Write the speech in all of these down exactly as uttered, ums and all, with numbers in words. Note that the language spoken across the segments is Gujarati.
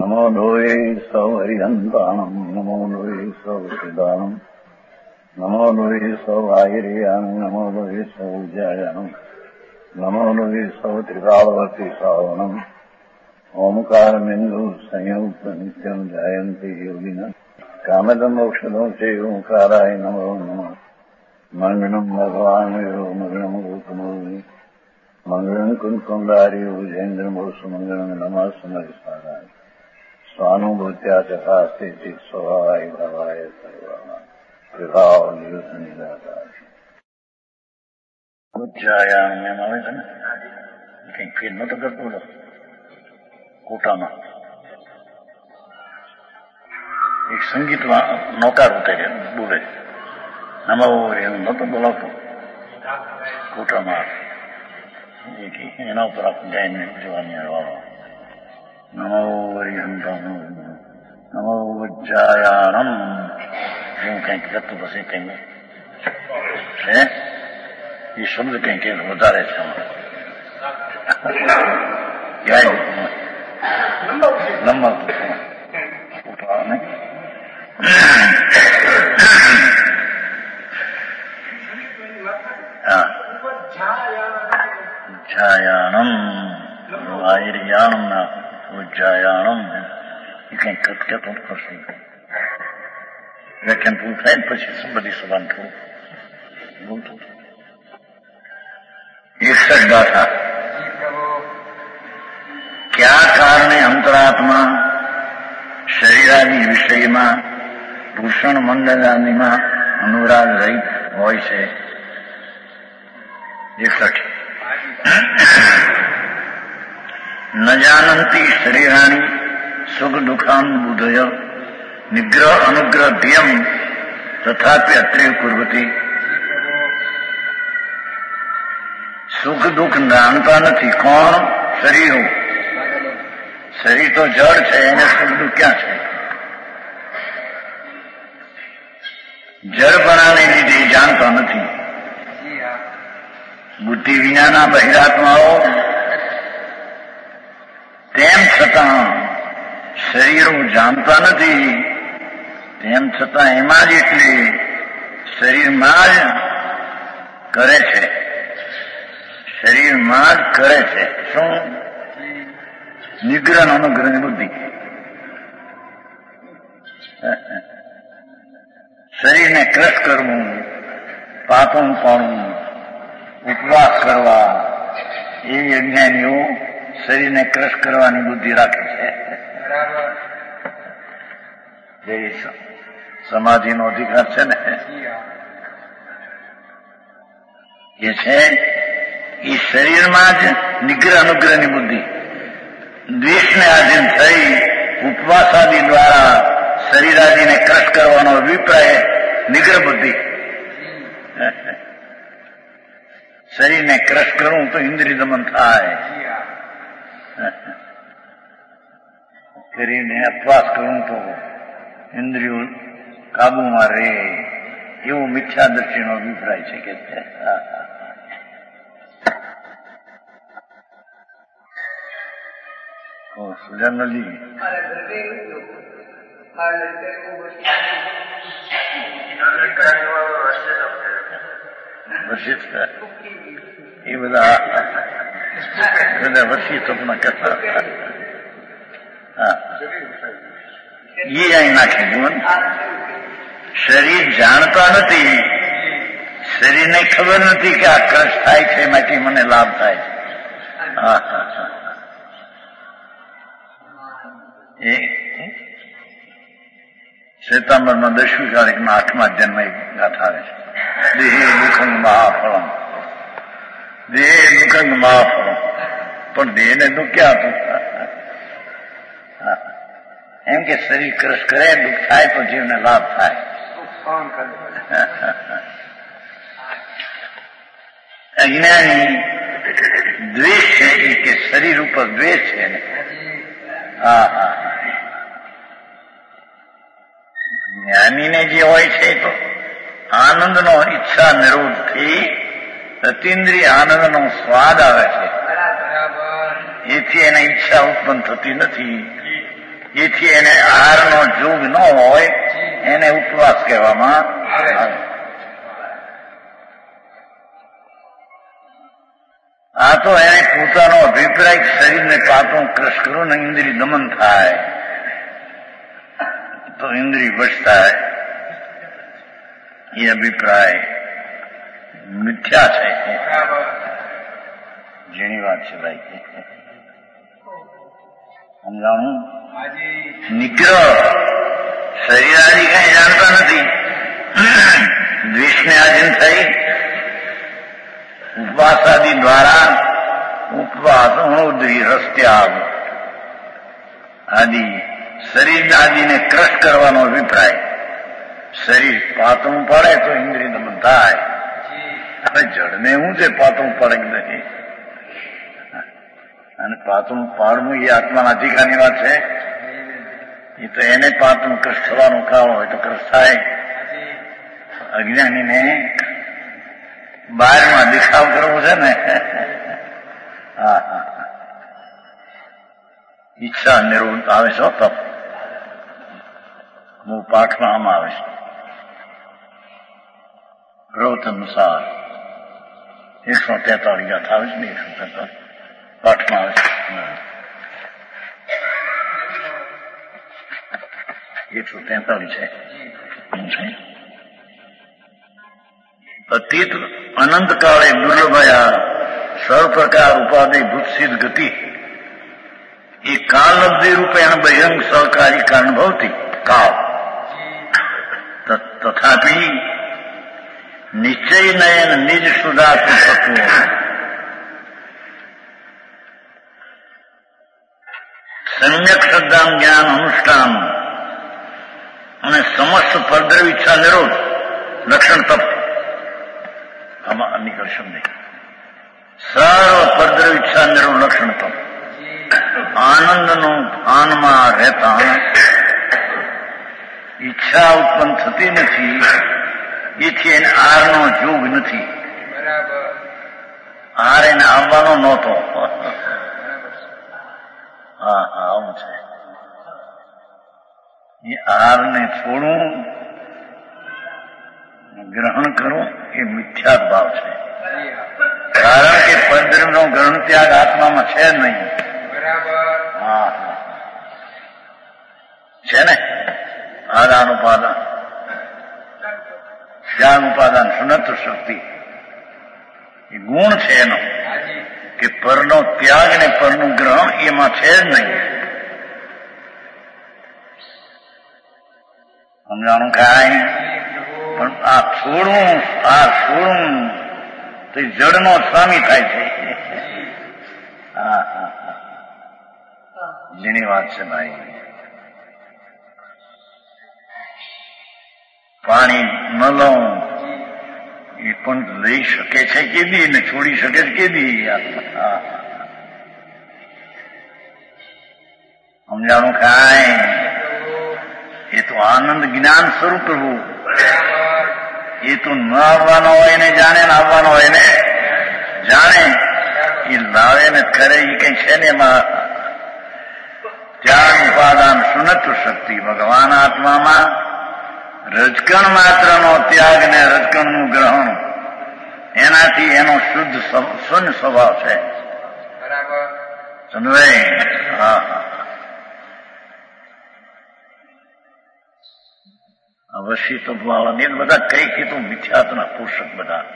નમો લોહે સૌ હરિહંતાણમ નમો લોહે સૌ સિદ્ધાણમ નમો લોહે સૌ આયર્યાણમ નમો લોહે સૌ જયાણમ નમો લોહે સૌ ત્રિકાળવતી શ્રાવણમ ઓમકારમિંદુ સંયુક્ત નિત્યમ જાયંતી યોગિના કામદમ ઔષધો છે ઓંકારાય નમો નમઃ મંગળમ ભગવાન મંગળમ ગોતમોહિ મંગળમ કુંકુંડારી ઉજેન્દ્રમોષ મંગળમ નમઃ સમરિસારાય સ્વાનુભૂત્યા ચકાસ્તે ચિત સ્વભાવાય ભાવાય સર્વા વિભાવ નિયુત નિરાકાર ઉચ્ચાયામ એમ આવે છે ને કંઈક ફેર નતો કરતો બોલો કોટામાં એક સંગીતમાં નોકાર ઉતારે બોલે નમો એવું નતો બોલાવતો કોટામાં એના ઉપર આપણે ગાઈને જોવાની વાળો નમો હરિહંતમ નમો ઉચ્ચાયાણમ એવું કંઈક કરતું પછી કંઈ હે એ શબ્દ કંઈક વધારે છે ગાય લંબાવતું ઉઠાને હા ઉજ્જાયાણમ વાયર્યાણમ ના ઉજ્જાયાણમ એ કંઈક કહેતો પછી વ્યાખ્યાન પૂરું થાય ને પછી બધી સભાન થોડું બોલતું એકસઠ ગાથા ક્યાં કારણે અંતરાત્મા શરીરાદી વિષયમાં ભૂષણ મંડળાદીમાં અનુરાગ રહિત હોય છે. એકસઠ ન જાનંતી શરીરાણી સુખ દુઃખાન બુધય નિગ્રહ અનુગ્રહ ધ્યેયમ તથાપી અત્રે કુર્વતી. સુખ દુઃખ જાણતા નથી. કોણ? શરીરો. શરીર તો જળ છે, એને સુખ દુઃખ ક્યાં છે? જળપણાને લીધે જાણતા નથી. બુદ્ધિ વિનાના બહિરાત્માઓ તેમ છતાં શરીરો જાણતા નથી. તેમ છતાં એમાં જ એટલે શરીરમાં જ કરે છે. શરીરમાં જ કરે છે. શું? નિગ્રહ અનુગ્રહની બુદ્ધિ. શરીરને ક્રશ કરવું, પાપણ પાડવું, ઉપવાસ કરવા, એ અજ્ઞાનીઓ શરીરને ક્રશ કરવાની બુદ્ધિ રાખે છે. જે સમાધિનો અધિકાર છે ને એ છે એ શરીરમાં જ નિગ્રહ અનુગ્રહની બુદ્ધિ. દ્વેષને આધીન થઈ ઉપવાસ આદિ દ્વારા શરીર આદિને ક્રશ કરવાનો અભિપ્રાય નિગ્રહ બુદ્ધિ. શરીરને ક્રશ કરવું તો ઇન્દ્રિય દમન થાય. શરીરને ઉપવાસ કરવું તો ઇન્દ્રિયો કાબુમાં રહે, એવું મિથ્યા દ્રષ્ટિનો અભિપ્રાય છે કે જનરલી વર્ષિત એ બધા બધા વર્ષી સપના કરતા હા એ અહીં નાખે જીવન. શરીર જાણતા નથી. શરીરને ખબર નથી કે આ કષ્ટ થાય છે, એમાંથી મને લાભ થાય. હા હા હા એ શ્વેતાંબરમાં દસમી તારીખના આઠમા જન્મ એક ગાથા આવે છે. દેહે દુઃખં મહાફળમ, દેહે દુઃખં મહાફળમ. પણ દેહને દુઃખ ક્યાં હતું? એમ કે શરીર ક્રશ કરે, દુઃખ થાય તો જીવને લાભ થાય. અજ્ઞાની દ્વેષ છે એ કે શરીર ઉપર દ્વેષ છે ને. હા હા જ્ઞાનીને જે હોય છે તો આનંદનો ઈચ્છા નિરોધથી અતિન્દ્રિય આનંદનો સ્વાદ આવે છે. એથી એને ઈચ્છા ઉત્પન્ન થતી નથી. એથી એને આહારનો જોગ ન હોય એને ઉપવાસ કહેવામાં આવે. આ તો એને પોતાનો અભિપ્રાય શરીરને પાતળું ક્રશ કરો ને ઇન્દ્રિય દમન થાય તો ઇન્દ્રિય વશ થાય. એ અભિપ્રાય મિથ્યા છે. જેની વાત છે ભાઈ. સમજાણું? નિગ્રહ શરીર આદિ કઈ જાણતા નથી. દ્વેષને આધીન થઈ ઉપવાસ આદિ દ્વારા ઉપવાસ અણુદ્રી રસ ત્યાગ આદિ શરીર આદિને ક્રશ કરવાનો અભિપ્રાય. શરીર પાતળું પડે તો ઇન્દ્રિય દમન થાય. હવે જડને શું છે પાતળું પડે કે નહીં? અને પાતળું પાડવું એ આત્માના અધિકારની વાત છે. એ તો એને પાતળું ક્રશ થવાનું કાળ હોય તો ક્રશ થાય. અજ્ઞાનીને બહારમાં દેખાવ કરવો છે ને. હા હા ઈચ્છા નિરોધ આવે છે. તપ હું પાઠમાં આમાં આવે છે ગ્રોથ અનુસાર એકસો તેતાલીસ ગાથા આવે છે ને. એકસો તેતાલીસ પાઠમાં આવે છે. એકસો તેતાલીસ છે. અતીત અનંત કાળે દુર્લભયા સર્વ પ્રકાર ઉપાધિ ભૂત સિદ્ધ ગતિ એ કાળ લબ્ધિ રૂપેણ બહિરંગ સહકારી કારણ ભવતી કાળ તથાપિ નિશ્ચય નયન નિજ સુધાત્મ તત્વો સમ્યક શ્રદ્ધામ જ્ઞાન અનુષ્ઠાન અને સમસ્ત પરદ્રવ ઈચ્છા નિરોધ લક્ષણ તપ. આમાં નીકળ શબ્દ સર્વ પરદ્રવ ઈચ્છા નિરોધ લક્ષણ તપ. આનંદનું આનમાં રહેતા ઈચ્છા ઉત્પન્ન થતી નથી. એથી એને આરનો જોગ નથી. આર એને આવવાનો નહોતો. હા હા આવું છે. એ આરને છોડવું ગ્રહણ કરવું એ મિથ્યા ભાવ છે. કારણ કે પરદ્રવ્યનો ગ્રહણ ત્યાગ આત્મામાં છે નહીં. હા છે ને. આદાન ઉપાદાન ત્યાગ ઉપાદાન સુનત શક્તિ એ ગુણ છે એનો કે પરનો ત્યાગ ને પરનું ગ્રહણ એમાં છે જ નહીં. સમજાણું કાંઈ? પણ આ છોડવું આ છોડવું તો જડનો સ્વામી થાય છે. હા હા જેની વાત છે ભાઈ. પાણી ન લઉં એ પણ લઈ શકે છે કેદી ને છોડી શકે છે કેદી. સમજાણું કાંઈ? એ તો આનંદ જ્ઞાન સ્વરૂપ રહેવું. એ તો ન આવવાનો હોય ને જાણે ને આવવાનો હોય ને જાણે. એ લાવે ને કરે એ કઈ છે ને એમાં ત્યાગ ઉપાદાન સુનત્વ શક્તિ ભગવાન આત્મામાં રજકણ માત્રનો ત્યાગ ને રજકણનું ગ્રહણ એનાથી એનો શુદ્ધ શૂન્ય સ્વભાવ છે. સમજાય? હા હા અવશ્ય તો વાળા બધા કઈ કે તો મિથ્યાત્વના પોષક બધા.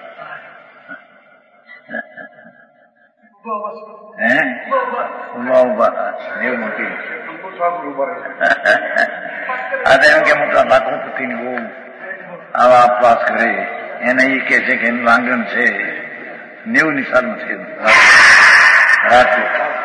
હે ઉભા ઉભા એવું મોટી આ તો એમ કે મોટા લાખોપતિની બહુ આવા અપવાસ કરે એને એ કે છે કે એનું લાંગણ છે નેવું ની સાલમાં છે રાત્રે.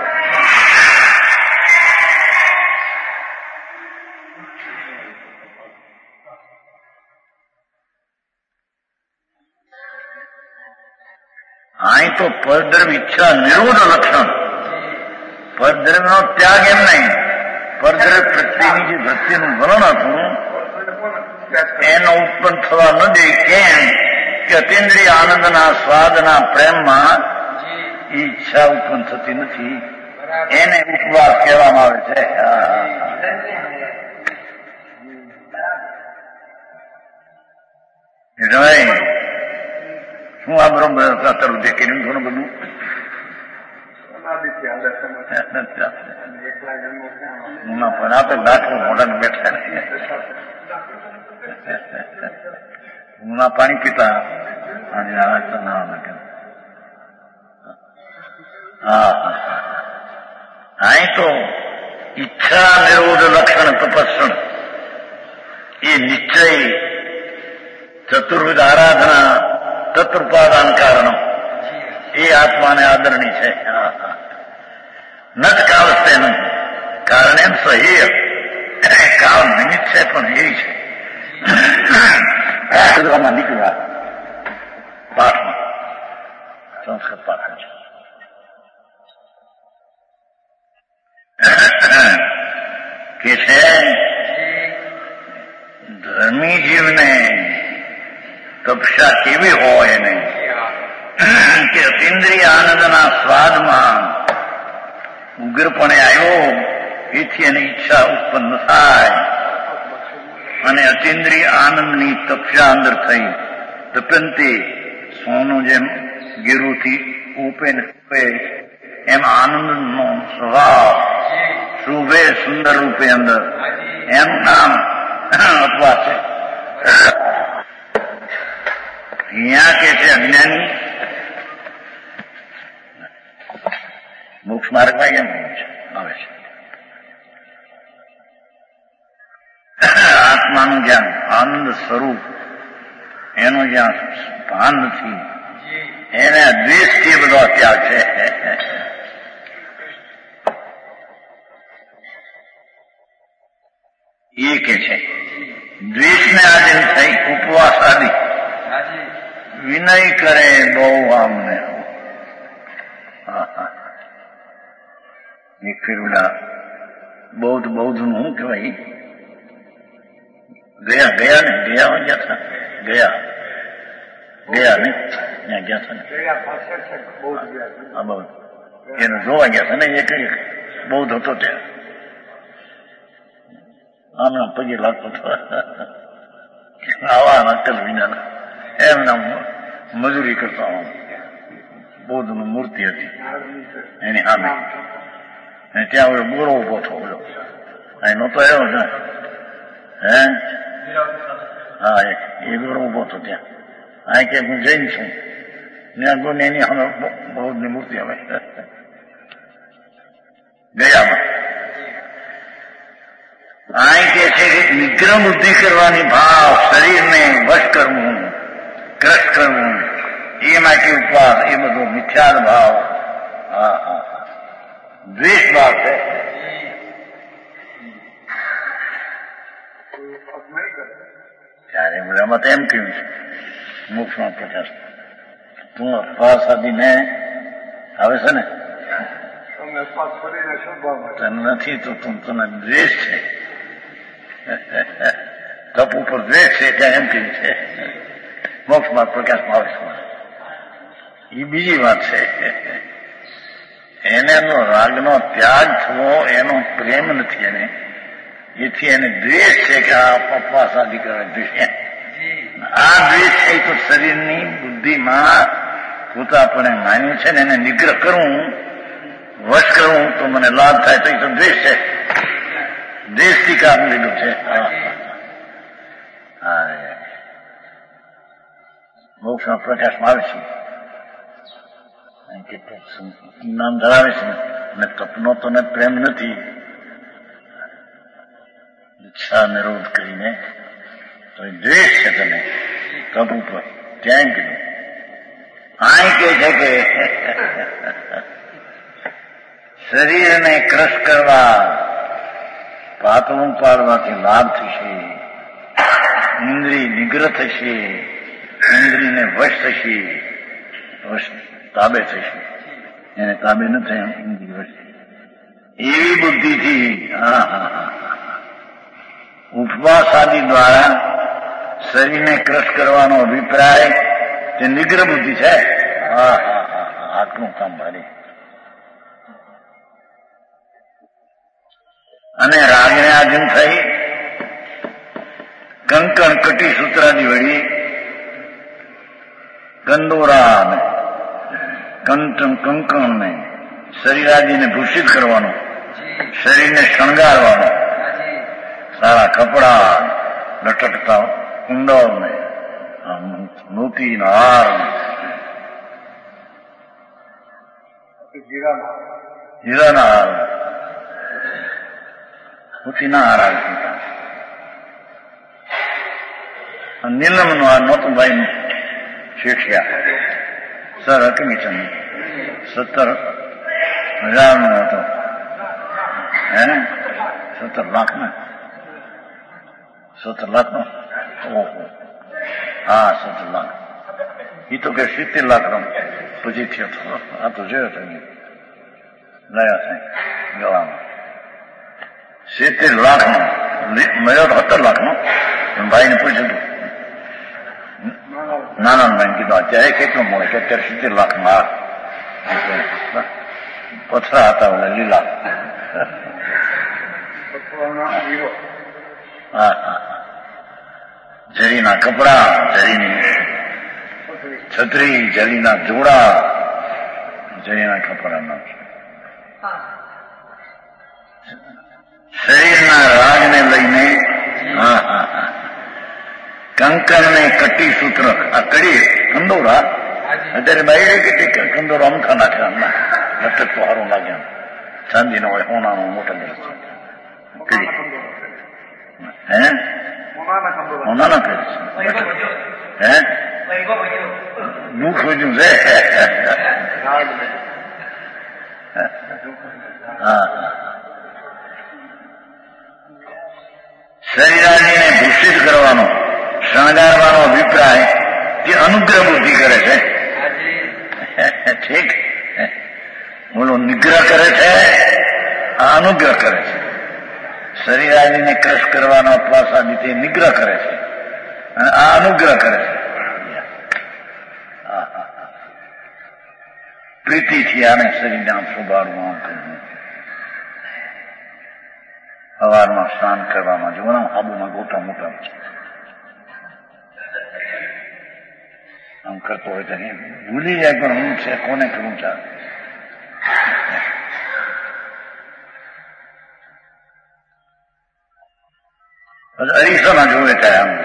અહીં તો પરદ્રવ ઈચ્છા નિરોધ લક્ષણ. પરદ્રવ નો ત્યાગ એમ નહીં. પરદ્રવ પ્રત્યેની જે વૃત્તિનું વલણ હતું એનો ઉત્પન્ન થવા ન દે. કેમ કે અતિન્દ્રિય આનંદના સ્વાદના પ્રેમમાં ઈચ્છા ઉત્પન્ન થતી નથી. એને ઉપવાસ કહેવામાં આવે છે. શું આ બરોબર તરું તે કર્યું થોડું બધું પણ આ તો લાખો મોઢા બેઠા ઉના પાણી પીતા અને હા અહીં તો ઈચ્છા નિરોધ લક્ષણ તપસ્ણ એ નિશ્ચય ચતુર્વિધ આરાધના તત્રુપાદાન કારણો એ આત્માને આદરણી છે. નત કાળસ્તેનું કારણ એમ સહેય કાળ નિમિત્ત છે પણ એ છે નીકળ્યા પાઠમાં સંસ્કૃત પાઠ છે કે છે ધર્મી જીવને તપસ્યા કેવી હોય નહીં કે અતિન્દ્રિય આનંદના સ્વાદમાં ઉગ્રપણે આવ્યો એથી એની ઈચ્છા ઉત્પન્ન થાય અને અતિન્દ્રિય આનંદની તપસ્યા અંદર થઈ તપંતે સોનું જેમ ગીરુથી ઉપે ને ઉપે એમ આનંદનો સ્વભાવ શુભે સુંદર રૂપે અંદર એમ નામ અપવાસ છે. અહીંયા કે છે અજ્ઞાની મોક્ષ માર્ગમાં કેમ આવે છે આત્માનું જ્યાં આનંદ સ્વરૂપ એનું જ્યાં ભાન નથી એને દ્વેષથી બધો ત્યાગ છે. એ કે છે દ્વેષને આધીન થઈ ઉપવાસ આદિ વિનય કરે બહુ આમને એક ફેરવડા બૌદ્ધ બૌદ્ધ નું શું કહેવાય ગયા ગયા ને ગયા ગયા હતા ગયા ગયા ને ત્યાં ગયા હતા ને બૌદ્ધ એને જોવા ગયા હતા ને એક બૌદ્ધ હતો ત્યાં આમના પગે લાગતો હતો આવા અક્કલ વિનાના એમના મજૂરી કરતા બૌદ્ધની મૂર્તિ હતી એની સામે ત્યાં હવે બોરો ઉભો થયો અહીં નહોતો આવ્યો છે હે હા એ બોરો ઉભો હતો ત્યાં અહીં કે હું જૈન છું ત્યાં ગુણ એની સામે બૌદ્ધની મૂર્તિ આવે ગયામાં અહીં કે છે કે નિગ્રહ બુદ્ધિ કરવાની ભાવ શરીરને વશ કરવું ક્રશ કરવું એમાંથી ઉપવાસ એ બધો મિથ્યાદ ભાવ હા હા દ્વેષ ભાવ છે. ત્યારે બધામાં તો એમ કહ્યું છે મોક્ષમાં પ્રકાશ તું અપવાસ આદિને આવે છે ને તને નથી તો તું તને દ્વેષ છે તપ ઉપર દ્વેષ છે ત્યાં એમ કહ્યું છે મોક્ષમાં પ્રકાશમાં આવે છે એ બીજી વાત છે. એને એનો રાગનો ત્યાગ થવો એનો પ્રેમ નથી એને એથી એને દ્વેષ છે કે આ અપવાસ આદિ કરે દ્વેષ આ દ્વેષ છે તો શરીરની બુદ્ધિમાં પોતાપણે માન્યું છે ને એને નિગ્રહ કરવું વશ કરવું તો મને લાભ થાય તો એ તો દ્વેષ છે દ્વેષથી કામ લીધું છે. મોક્ષમાં પ્રકાશમાં આવે છે નામ ધરાવે છે ને તપનો તો ને પ્રેમ નથી ઈચ્છા નિરોધ કરીને તો એ દ્વેષ છે તને તપ ઉપર ત્યાં કીધું આ કે છે કે શરીરને ક્રશ કરવા પાતળું પાડવાથી લાભ થશે ઇન્દ્રિય નિગ્રહ થશે ઇન્દ્રિયને વશ થશે વશ તાબે થશે એને તાબે ન થાય ઇન્દ્રિય વશ એવી બુદ્ધિથી હા હા હા ઉપવાસ આદિ દ્વારા શરીરને ક્રશ કરવાનો અભિપ્રાય તે નિગ્રહ બુદ્ધિ છે. હા હા હા આટલું કામ ભારે અને રાગને આધીન થઈ કંકણ કટી સૂત્રાદી વળી કંદોરા ને કંકણ કંકણને શરીરાદીને ભૂષિત કરવાનું, શરીરને શણગારવાનું, સારા કપડા લટકતા કુંડળ ને મોતીના હાર, હીરાના હાર, મોતીના હાર આવતા. નીલમ નું આ નહોતું ભાઈ નું શેઠિયા સર હકીમીચંદ સત્તર હજાર નો હતો હે ને સત્તર લાખ ને સત્તર લાખ નો ઓહો હા સત્તર લાખ એ તો કે સિત્તેર લાખ નો પછી થયો આ તો જોયો હતો લયા સાહેબ ગળામાં સિત્તેર લાખ નો મળ્યો તો સત્તર લાખ નો પણ ભાઈને પૂછ્યું હતું નાના ભાઈ કીધું અત્યારે કેટલું મળે કે અત્યારે સિત્તેર લાખ માં પથરા હતા ઓલા લીલા હા હા જરીના કપડા, જરીની છત્રી, જરીના જોડા, જરીના કપડા, શરીરના રાગને લઈને હા હા હા કંકણ ને કટી સૂત્ર આ કડી કંદોરા અત્યારે બાઈ કેટલી કંદોરો અમથા નાખ્યા હમણાં લટક તો સારું લાગે ચાંદી નો હોય હોનાનો મોટા દિવસ કડી હે હોનાના કરે છે હે નું ખોજ્યું છે હા શરીરાદીને ભૂષિત કરવાનો, શણગારવાનો અભિપ્રાય જે અનુગ્રહ બુદ્ધિ કરે છે. ઠીક બોલો નિગ્રહ કરે છે, આ અનુગ્રહ કરે છે. શરીરાદીને ક્રશ કરવાનો અપવાસ આદિ તે નિગ્રહ કરે છે અને આ અનુગ્રહ કરે છે. પ્રીતિથી આને શરીરને આમ સુધારવું, આમ કરવું, સવારમાં સ્નાન કરવામાં જોવાના આબુમાં ગોટા મોટા છે આમ કરતો હોય તો ભૂલી જાય પણ હું છે કોને કરવું ચાલે. અરીસામાં જોવે ત્યારે આમ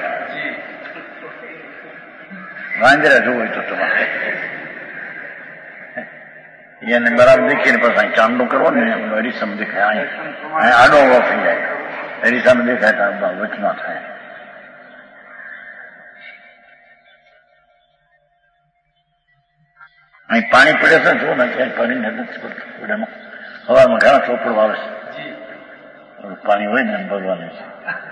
વાંદરા જોવે તો તમારે એને બરાબર દેખીને પછી ચાંદલો કરવો ને અરીસામાં દેખાય આડો ઓળો થઈ જાય અરીસામાં દેખાય તો વચમાં થાય. અહીં પાણી પડે છે જો ને ત્યાં પાણી નથી પડતું પડેમાં હવામાં ઘણા ચોપડો આવે છે પાણી હોય ને એમ ભરવાનું છે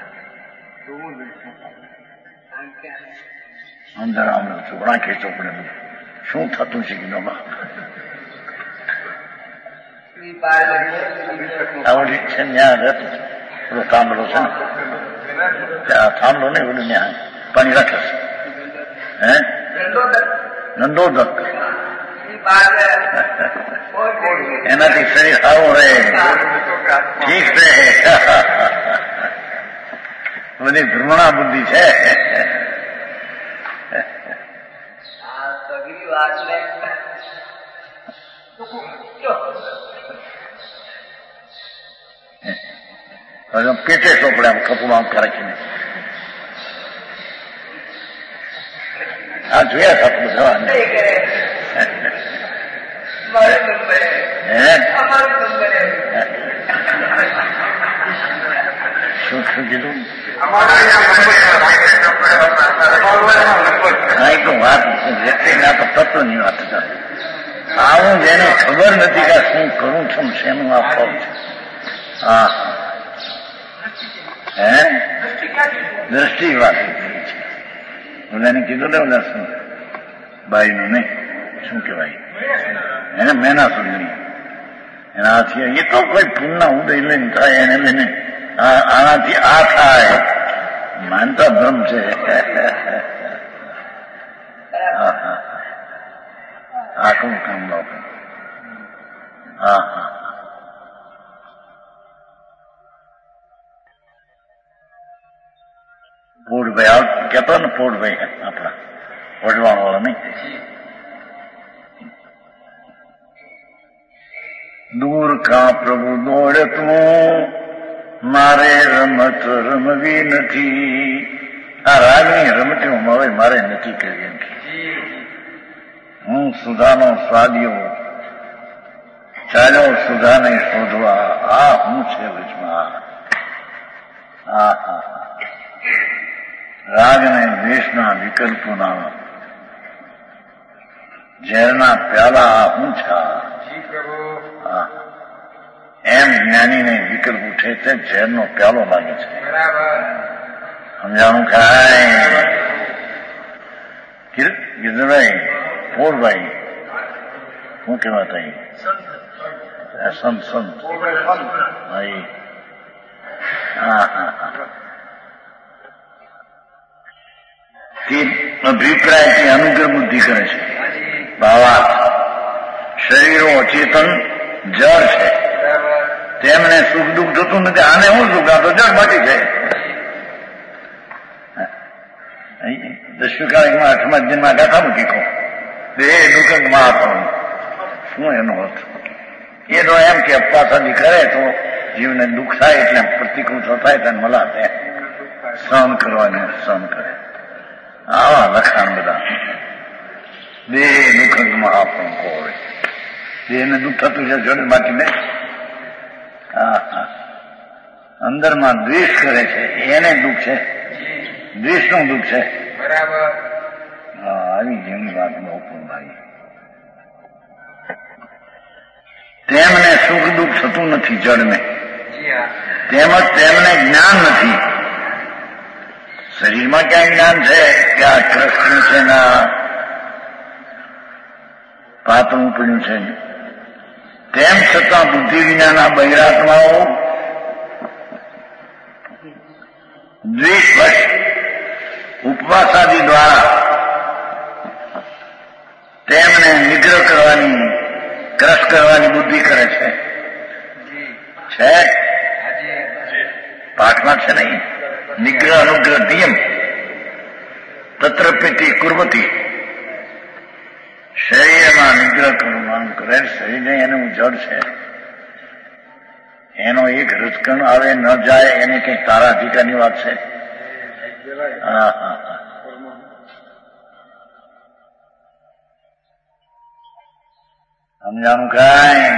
અંદર આમ ચોપડા કે ચોપડે શું થતું છે કે આવડી છે ત્યાં રહેતું પેલો થાંભલો છે ને ત્યાં થાંભલો નહીં ઓલું ત્યાં પાણી રાખે છે હે નંદોદક એનાથી શરીર સારું રહે, ઠીક રહે. બધી ભ્રમણા બુદ્ધિ છે. પેટે ચોપડે આમ કપડું આમ રાખીને આ જોયા કપડું જવાનું શું શું કીધું વાત વ્યક્તિના તો તત્વની વાત કરે. આવું જેને ખબર નથી કે શું કરું છું શેનું આ ફળ છે. હા હે દ્રષ્ટિ વાત કરી છે. ઓલાને કીધું ને ઓલા શું બાઈ નું નહીં શું કહેવાય એને મેના સુંદરી એના હાથી એ તો કોઈ પૂર્ણના ઉદય લઈને થાય એને લઈને આનાથી આ થાય માનતા ભ્રમ છે. આખું કામ લાવું હા હા પોળભાઈ કહેતો ને પોળભાઈ આપણા વડવાણ વાળા નહીં. દૂર કા પ્રભુ દોડતું મારે રમત રમવી નથી. આ રાગની રમતી હવે મારે નથી કરવી એમ. હું સુધાનો સ્વાદિયો ચાલ્યો સુધાને શોધવા. આ હું છે વચમાં. હા હા રાગ ને દ્વેષના વિકલ્પોના ઝેરના પ્યાલા હું છા. એમ જ્ઞાનીને વિકલ્પ ઉઠે છે, ઝેરનો પ્યાલો લાગે છે. સમજાણું ખાય ગીરભાઈ પોળભાઈ શું કહેવાતા સંત સંત હા હા હા તે અભિપ્રાયથી અનુગ્રહ બુદ્ધિ કરે છે. બાવા શરીરો અચેતન જળ છે, તેમને સુખ દુઃખ થતું નથી. આને હું સુખ આ તો જળ બાકી છે. દસ્યુકાળમાં આઠમા દિનમાં ગાથા મૂકી કહો બે દુઃખ મહાત્મા શું એનો અર્થ? એ તો એમ કે અપવાસાદી કરે તો જીવને દુઃખ થાય એટલે પ્રતિકૂળ થાય તેને મલા થાય સહન કરવાને સહન કરે. આવા લખાણ બધા બે દુઃખ મહાત્મા કહો. એને દુઃખ થતું છે જોડે બાકી નહીં. હા હા અંદરમાં દ્વેષ કરે છે એને દુઃખ છે, દ્વેષનું દુઃખ છે. બરાબર. હા આવી જેમની વાત ભાઈ તેમને સુખ દુઃખ થતું નથી જળને, તેમજ તેમને જ્ઞાન નથી. શરીરમાં ક્યાં જ્ઞાન છે કે આ કૃષ્ણ છે ના પાતળું પડ્યું છે. તેમ છતાં બુદ્ધિ વિનાના બહિરાત્માઓ દ્વેષવશ ઉપવાસાદી દ્વારા તેમને નિગ્રહ કરવાની ક્રશ કરવાની બુદ્ધિ કરે છે. છે પાઠમાં છે નહીં નિગ્રહ અનુગ્રહ નિયમ તત્રપીતિ કુર્વતી. શરીરમાં નિગ્રહ કરવાનું કરે શરીરને એને ઉજળ છે. એનો એક રજકણ આવે ન જાય એને કઈ તારા અધિકારની વાત છે? હા હા હા સમજાણું કાંઈ?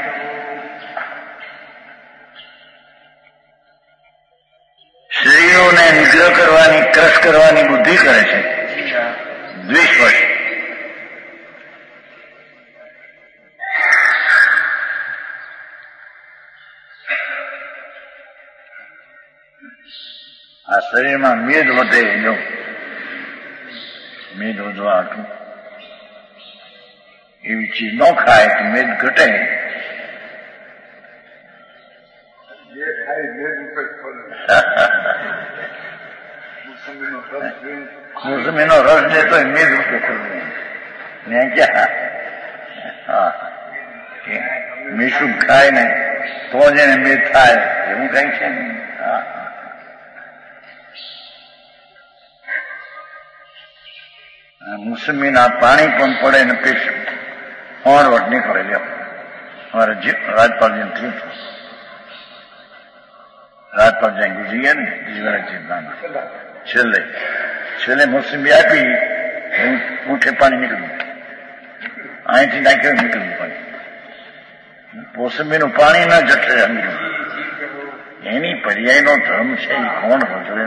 શરીરોને નિગ્રહ કરવાની ક્રશ કરવાની બુદ્ધિ કરે છે દ્વેષવશ. આ શરીરમાં મેદ વધે જો મેદ વધવા હતું એવી ચીજ ન ખાય તો મેદ ઘટે. મોસમીનો રસ લેતો મેદ રૂપે ખોલવું ને ક્યાં હા મીઠું ખાય ને તો જ એને મેદ થાય એવું કઈ છે ને. હા મોસમીના પાણી પણ પડે ને પેશ હોણવટ નીકળે. લ્યો અમારે રાજપાલજી થયું હતું. રાજપાલ જ્યાં ગુજરી ગયા ને જીવરાજ ચિંતાના છેલ્લે છેલ્લે મોસમી આપી મુઠે પાણી નીકળ્યું. અહીંથી નાખ્યું નીકળ્યું પાણી. મોસમીનું પાણી ના જશે એની પર્યાયનો ધર્મ છે એ કોણ ભજવે?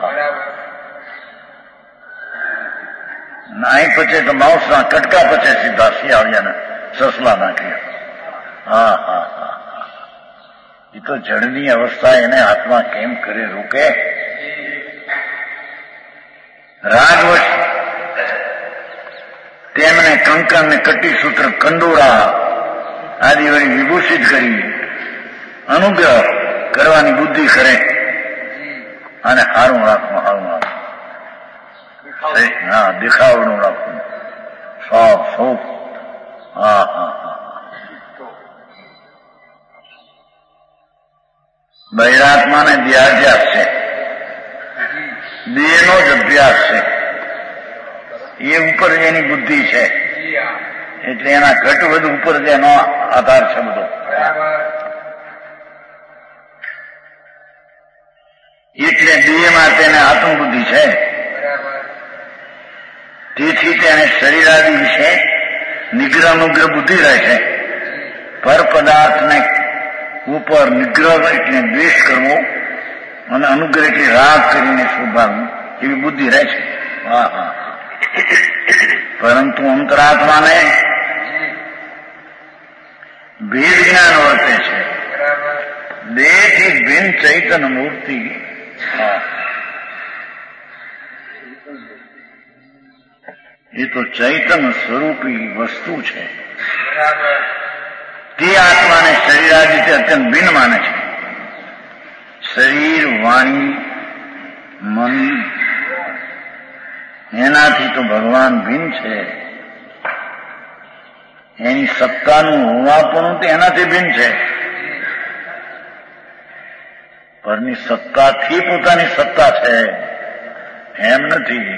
અહીં પચે તો માઉસના કટકા પચે સીધા શિયાળિયાને સસલા નાખી. હા હા હા એ તો જળની અવસ્થા એને હાથમાં કેમ કરે રોકે? રાજવશ તેમને કંકણ ને કટી સૂત્ર કંડોળા આદિ વળી વિભૂષિત કરી અનુગ્રહ કરવાની બુદ્ધિ કરે અને હારું રાખવું હારું રાખવું હા દેખાવડું રાખવું સાફ સૌખ. હા હા હા બહિરાત્માને દ્યાધ્યાસ છે. દેહનો જ અભ્યાસ છે. એ ઉપર જેની બુદ્ધિ છે એટલે એના ઘટ વધુ ઉપર જેનો આધાર છે બધો. એટલે દેહમાં તેને આત્મબુદ્ધિ છે. તેથી તેને શરીરાદિ વિશે નિગ્રહ અનુગ્રહ બુદ્ધિ રહે છે. પર પદાર્થને ઉપર નિગ્રહ એટલે દ્વેષ કરવો અને અનુગ્રહ એટલે રાગ કરીને સ્વભાવવું એવી બુદ્ધિ રહે છે. હા હા પરંતુ અંતરાત્માને ભેદ જ્ઞાન વર્તે છે. દેહથી ભિન્ન ચૈતન્ય મૂર્તિ એ તો ચૈતન્ય સ્વરૂપી વસ્તુ છે. તે આત્માને શરીરાદિથી અત્યંત ભિન્ન માને છે. શરીર વાણી મન એનાથી તો ભગવાન ભિન્ન છે. એની સત્તાનું હોવાપણું તો એનાથી ભિન્ન છે. પરની સત્તાથી પોતાની સત્તા છે એમ નથી.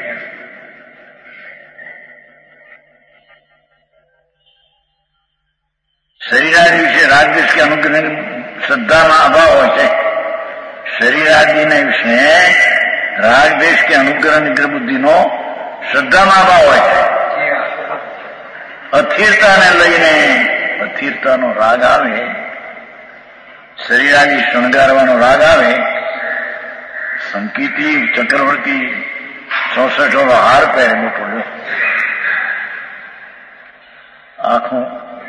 શરીરાદિ વિશે રાગદ્વેષ કે અનુગ્રહ શ્રદ્ધામાં અભાવ હોય છે. શરીરાદિના વિશે રાગદ્વેષ કે અનુગ્રહ નિગ્રહ બુદ્ધિનો શ્રદ્ધામાં અભાવ હોય છે. અસ્થિરતાને લઈને અસ્થિરતાનો રાગ આવે, શરીરાદિ શણગારવાનો રાગ આવે, સંકીર્તિ ચક્રવર્તી ચોસઠ વાળો હાર પહેરે મોટો આખું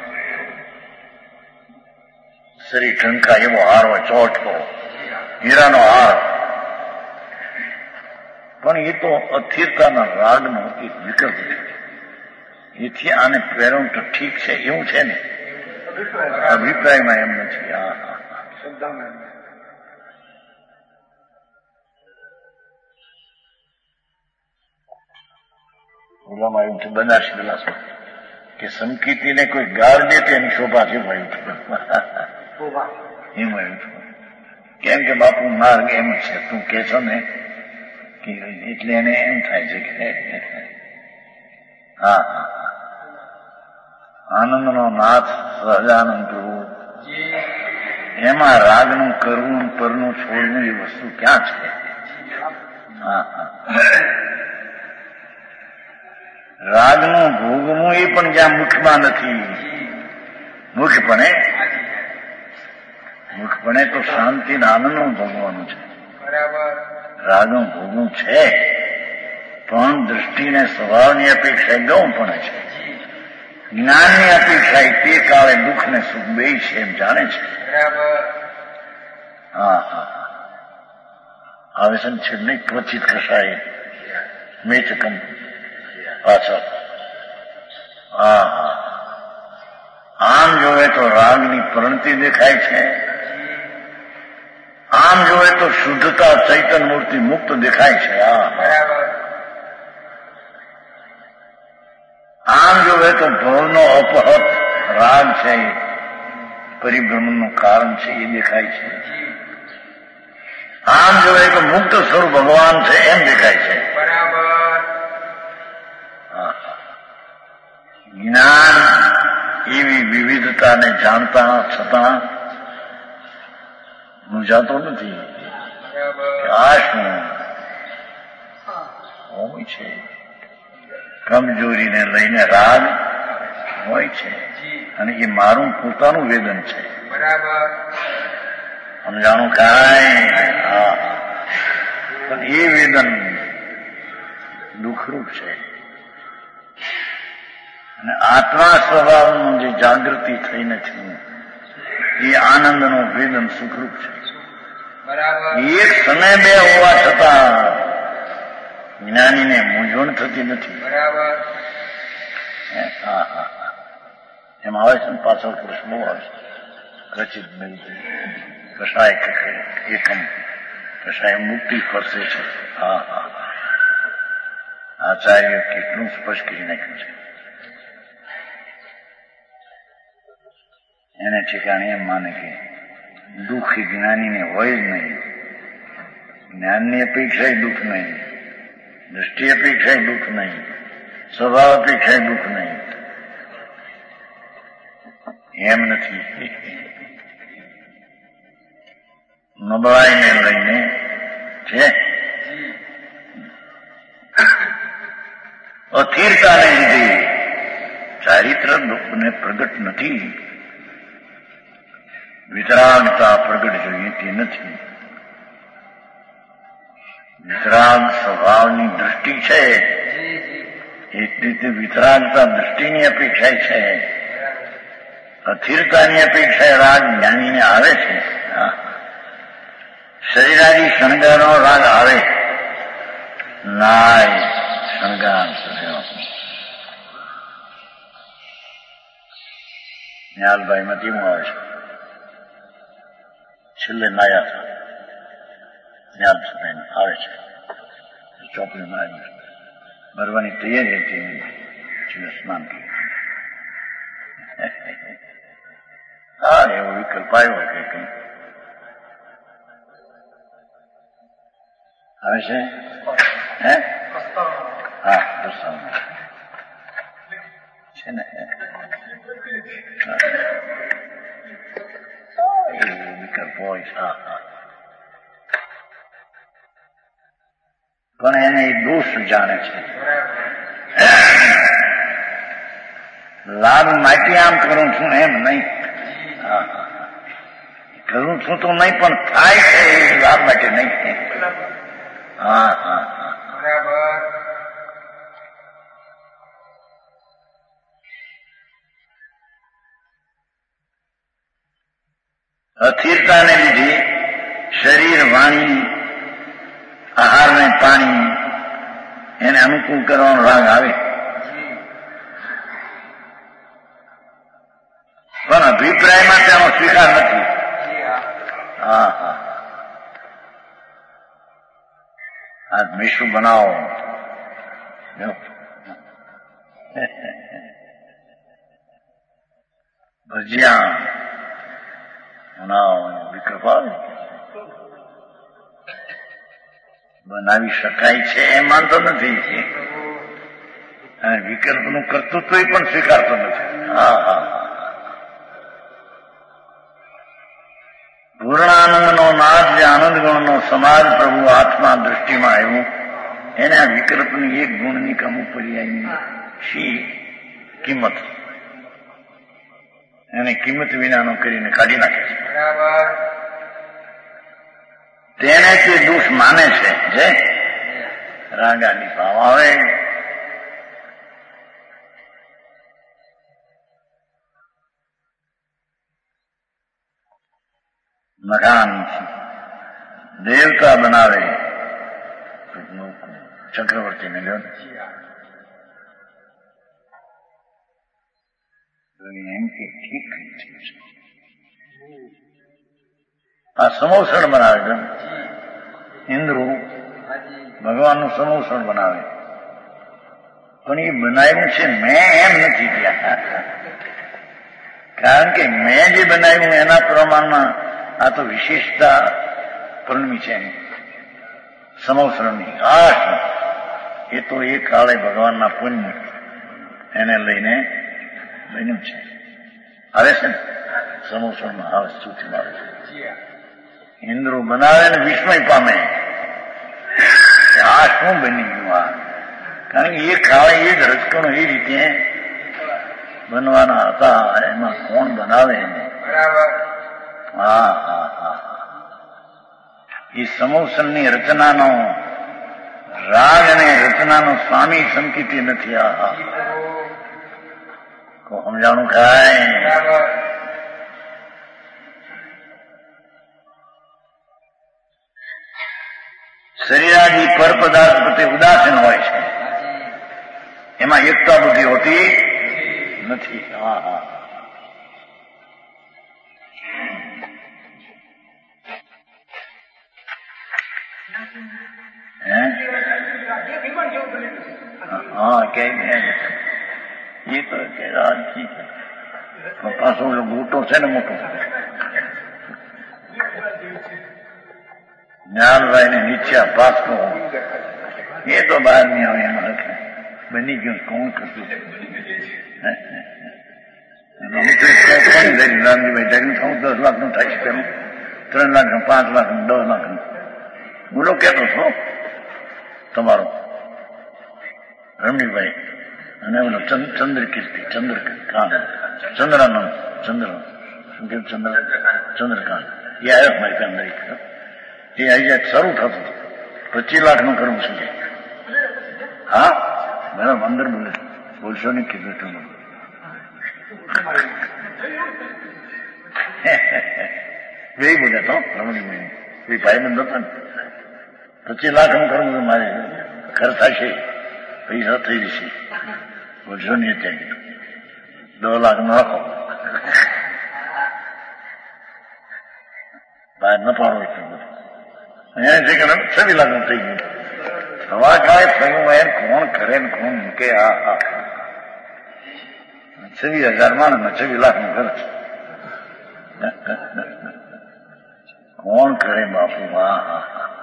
શરીર ઢંકા એવો હાર હોય, ચોટકો હીરાનો હાર. પણ એ તો અસ્થિરતાના રાગનો એક વિકલ્પ છે. એથી આને પહેરવું તો ઠીક છે એવું છે ને, અભિપ્રાયમાં એમ નથી. હા હા ઓલામાં આવ્યું છે બનારસી વિલાસમાં કે સંકીર્તિને કોઈ ગાળ દે તો એની શોભા છે મળ્યું છે. એમ આવ્યું છે. કેમ કે બાપુ માર્ગ એમ છે તું કે છો ને કે એટલે એને એમ થાય છે કે હા હા આનંદનો નાથ સહજાનંદ પ્રભુ એમાં રાગનું કરવું પરનું છોડવું એ વસ્તુ ક્યાં છે? હા હા રાગનું ભોગવું એ પણ જ્યાં મુખમાં નથી. મુખપણે મુખપણે તો શાંતિ અને આનંદનું ભોગવાનું છે. રાગનું ભોગવું છે પણ દૃષ્ટિને સ્વભાવની અપેક્ષા ગૌણ પણ છે. જ્ઞાનની અપેક્ષા તે કાળે દુઃખ ને સુખ બે છે એમ જાણે છે. હા હા આવે છે છે નહીં ક્વચિત કસાય મેચકમ પાછળ. હા હા આમ જોવે તો રાગની પરિણતિ દેખાય છે, આમ જોવે તો શુદ્ધતા ચૈતન્ય મૂર્તિ મુક્ત દેખાય છે. હા આમ જોવે તો ભવનો અપહત રાગ છે, પરિભ્રમણનું કારણ છે એ દેખાય છે. આમ જોવે તો મુક્ત સ્વરૂપ ભગવાન છે એમ દેખાય છે. જ્ઞાન એવી વિવિધતાને જાણતા છતાં મૂંઝાતો નથી. આ શું હોય છે? કમજોરીને લઈને રાગ હોય છે અને એ મારું પોતાનું વેદન છે. સમજાણું કાંઈ? હા પણ એ વેદન દુઃખરૂપ છે અને આત્મા સ્વભાવનું જે જાગૃતિ થઈ નથી એ આનંદનું વેદન સુખરૂપ છે. એક સમય બે હોવા છતાં જ્ઞાનીને મૂંઝવણ થતી નથી. એમ આવે છે ને પાછળ કૃષ્ણ આવે છે રચિત મિલતી કશાય એકમ કશાય મુક્તિ ફરશે છે. હા હા આચાર્ય કેટલું સ્પષ્ટ કરી નાખ્યું છે. એને ઠેકાણે એમ માને કે દુઃખ જ્ઞાનીને હોય જ નહીં, જ્ઞાનની અપેક્ષા દુઃખ નહીં. દૃષ્ટિ અપેક્ષાએ દુઃખ નહીં, સ્વભાવ અપેક્ષાએ દુઃખ નહીં. એમ નથી. નબળાઈને લઈને છે, અસ્થિરતાને લીધે ચારિત્ર દુઃખને પ્રગટ નથી. વિતરાગતા પ્રગટ જોઈએ તે નથી. વિતરાગ સ્વભાવની દૃષ્ટિ છે, એક રીતે વિતરાગતા દૃષ્ટિની અપેક્ષા છે. અસ્થિરતાની અપેક્ષા રાગ જ્ઞાનીને આવે છે. શરીરાદી શણગારનો રાગ આવે, નાય શણગાર ન્યાલભાઈ માંથી હું આવે છે. છેલ્લે નાયા હતા, ન્યાલ સમય આવે છે. ચોપડીમાં આવી ભરવાની તૈયારી હતી. છેલ્લે સ્નાન કર્યું. હા, એવો વિકલ્પ આવ્યો કે કઈ આવે છે. હે હા, પ્રસ્તાવ છે ને. એવો વિકલ્પ હોય. હા હા, પણ એને એ દોષ જાણે છે. લાભ માટે આમ કરું છું એમ નહીં. કરું છું તો નહીં, પણ થાય છે એ લાભ માટે નહીં. હા હા બરાબર. અસ્થિરતાને લીધે શરીર, વાણી, આહાર ને પાણી એને અનુકૂળ કરવાનો રાગ આવે, પણ અભિપ્રાયમાં તેનો સ્વીકાર નથી. હા હા, આજ મીઠું બનાવો, ભજીયા બનાવો, વિકલ્પ આવે. બનાવી શકાય છે એ માનતો નથી, અને વિકલ્પનું કર્તૃત્વ પણ સ્વીકારતો નથી. હા હા, પૂર્ણાનંદનો નાદ જે આનંદ ગુણનો સમાજ પ્રભુ આત્મા દૃષ્ટિમાં આવ્યું, એને આ વિકલ્પની એક ગુણની કમુ પર્યાયની શી કિંમત, એને કિંમત વિનાનો કરીને કાઢી નાખે છે. તેને તે દોષ માને છે. જે રાગાની ભાવ આવે, મકાન દેવતા બનાવે, ચક્રવર્તીને લ્યો એમ કે ઠીક છે. આ સમોસણ બનાવે છે, ઇન્દ્રો ભગવાનનું સમોસણ બનાવે, પણ એ બનાવ્યું છે મેં એમ નથી ત્યાં. કારણ કે મેં જે બનાવ્યું એના પ્રમાણમાં આ તો વિશેષતા પરણમી છે એની સમોસણની. આ એ તો એ કાળે ભગવાનના પુણ્ય એને લઈને બન્યું છે. આવે છે ને સમોસણમાં આવે સૂચમાં આવે છે. ઇન્દ્રો બનાવે ને વિસ્મય પામે, આ શું બની ગયું આ. કારણ કે એ કાળે એ જ રજકણો એ રીતે બનવાના હતા, એમાં કોણ બનાવે એને. હા હા હા, એ સમોસણની રચનાનો રાગ અને રચનાનો સ્વામી સંકિતી નથી. આ હા, સમજાણું ખાય. શરીરાદી પર પદાર્થ પ્રત્યે ઉદાસીન હોય છે, એમાં એકતા બુદ્ધિ હોતી નથી. હા હા, હા કે એ તો પાછો મોટો છે ને, મોટો જ્ઞાનભાઈ ને નીચે પાછો એ તો બહાર નહીં આવે એમાં બની ગયું કોણ કરતું રામજીભાઈ જગન થવું દસ લાખ નું થાય છે પેલું ત્રણ લાખ નું પાંચ લાખ નું દસ લાખ નું બોલો કેતો છો તમારો રમણીભાઈ અને ઓલો ચંદ્રકીર્તિ ચંદ્રકાંત ચંદ્રાનંદ ચંદ્ર ચંદ્ર ચંદ્રકાંત એ આવ્યો મારી પાસે અમેરિકા એ આવી જાય શરૂ થતું પચીસ લાખ નું કરવું શું હા બરાબર અંદર બોલે બોલશો નહીં કીધું તમે બે બોલ્યા તો રમણીભાઈ એ ભાઈ બંધ હતા ને પચીસ લાખ નું કરવું મારે ખર્ચ થશે પૈસા થઈ જશે બોલશો નહીં અત્યારે કીધું દસ લાખ નું રાખો બહાર ન પાડો અહીંયા છે કે છવ્વીસ લાખ નું થઈ ગયું હવા કાંઈ થયું એમ કોણ કરે ને કોણ મૂકે આ હા છવ્વીસ હજાર માણસ છવ્વીસ લાખ નું ખર્ચ કોણ કરે બાપુ હા હા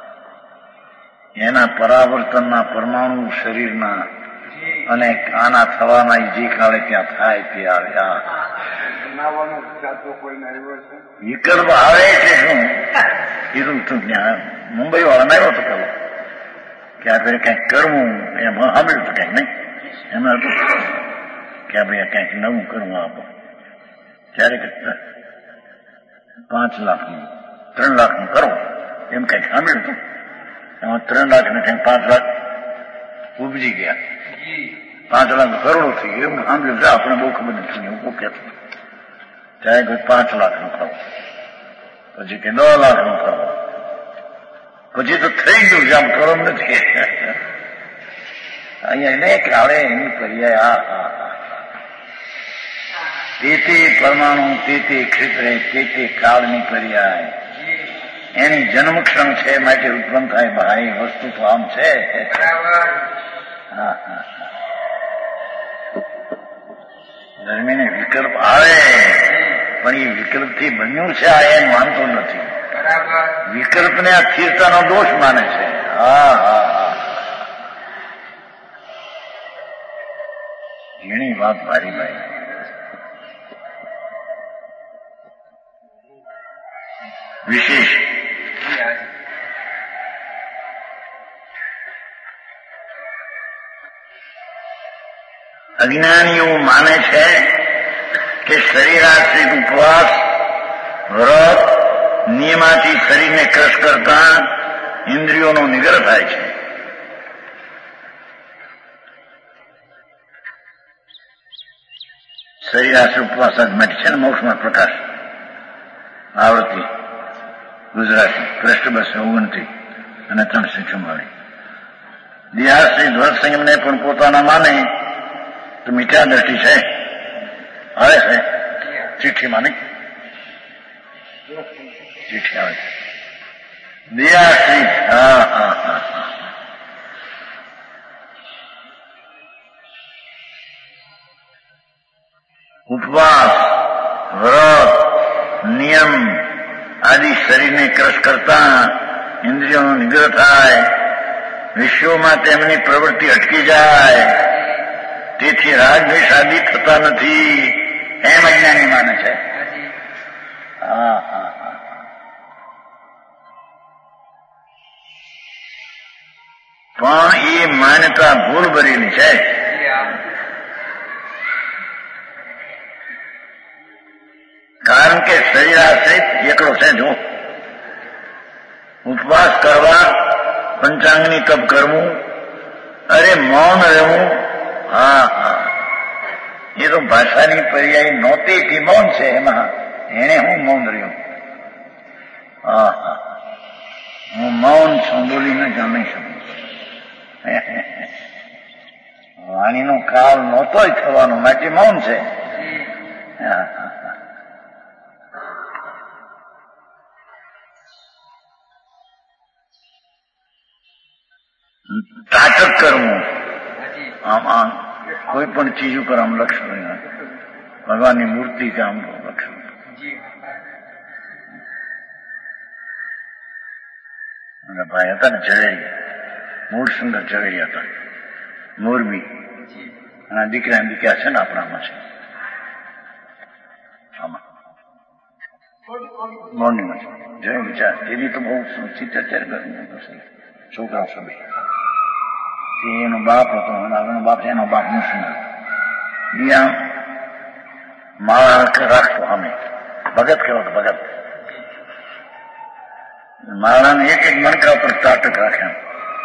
એના પરાવર્તનના પરમાણુ શરીરના અને આના થવાના જે કાળે ત્યાં થાય તે આવ્યા વિકલ્પ આવે છે શું કીધું તું ત્યાં મુંબઈ વાળા આવ્યો હતો પેલો કે આપણે કંઈક કરવું એમાં સાંભળ્યું હતું કંઈક નહીં એમાં હતું કે આપણે કંઈક નવું કરવું આપો ત્યારે પાંચ લાખનું ત્રણ લાખનું કરવું એમ કંઈક સાંભળ્યું હતું એમાં ત્રણ લાખ ને કંઈક પાંચ લાખ ઉપજી ગયા પાંચ લાખ કરોડો થઈ ગયો એવું સાંભળ્યું છે આપણે બહુ ખબર નથી એવું કહેતો ત્યારે કોઈ પાંચ લાખ નું કરવું પછી કે દસ લાખ નું કરવું પછી તો થઈ ગયું છે આમ કરમ નથી અહીંયા એને કાળે એની પર્યાય આ હા તે તે પરમાણુ તે તે ક્ષેત્રે તે તે કાળની પર્યાય એની જન્મક્ષણ છે માટે ઉત્પન્ન થાય ભાઈ વસ્તુ તો આમ છે હા હા ધર્મીને વિકલ્પ આવે પણ એ વિકલ્પ થી બન્યું છે આ એમ માનતો નથી વિકલ્પને આ સ્થિરતાનો દોષ માને છે હા હા હા ઘણી વાત મારી ભાઈ વિશેષ અજ્ઞાનીઓ માને છે કે શરીરાશ્રિત ઉપવાસ વ્રત નિયમાથી શરીરને ક્રશ કરતા ઇન્દ્રિયોનો નિગ્રહ થાય છે. શરીરાશ્રિત ઉપવાસ જ માટે છે ને મોક્ષમાં પ્રકાશ આવૃત્તિ ગુજરાતી પૃષ્ઠ બસો ઓગણત્રીસ અને ત્રણસો ચુમ્માલીસ. દેહાશ્રિત વ્રત સંયમને પણ પોતાના માને તો મિથ્યા દ્રષ્ટિ છે આવે છે ચિઠ્ઠીમાં નહીં ચિઠ્ઠી આવે છે દેહાશ્રિત હા હા હા ઉપવાસ વ્રત નિયમ આદિ શરીરને ક્રશ કરતા ઇન્દ્રિયોનો નિગ્રહ થાય, વિશ્વમાં તેમની પ્રવૃત્તિ અટકી જાય, તેથી રાગદ્વેષ આદિ થતા નથી એમ અજ્ઞાની માને છે. હા હા હા પણ એ માન્યતા ભૂલ ભરેલી છે. કારણ કે શરીર આશ્રિત એકલો છે. જો ઉપવાસ કરવા, પંચાંગની તપ કરવું, અરે મૌન રહેવું, હા હા એ તો ભાષાની પર્યાય નહોતી થી મૌન છે. એમાં એને હું મૌન રહ્યું. હા હા હું મૌન છું, બોલીને જાણી શકું. વાણીનો કાળ નહોતોય થવાનો માટે મૌન છે. હા હા તાકત કરવું, આમ આમ કોઈ પણ ચીજ ઉપર આમ લક્ષણ, ભગવાનની મૂર્તિ કે આમ લક્ષણ. અને ભાઈ હતા ને ઝવેરી, મૂળ સુંદર ઝવેરિયા હતા મોરબી અને દીકરા દીકરા છે ને આપણામાં છે આમાં મોર્નિંગમાં છે જોઈ વિચાર એની તો બહુ સિત્તેર ગયું છોકરાઓ સભી એનો બાપ હતો એનો બાપ એનો બાપ મુસ્લિમ ત્યાં માળા રાખતો અમે ભગત કહેવાતો ભગત માળાને એક એક મણકા ઉપર તાટક રાખ્યા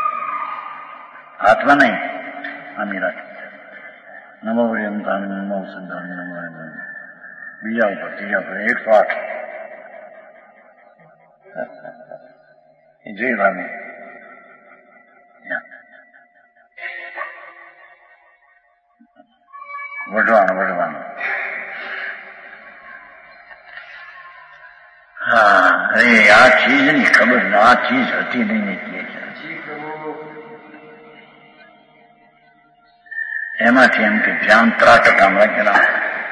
હાથમાં નહીં આમી રાખી નમો રેમતાણી નમો સિદ્ધાણી નમો બીજા ઉપર ત્રીજા ઉપર એકસો આઠ એ જોઈ રામે વઢવાનું વઢવાનું હા અરે આ ચીજ ની ખબર આ ચીજ હતી નહીં એટલે એમાંથી એમ કે ધ્યાન ત્રાટક આમ રાખેલા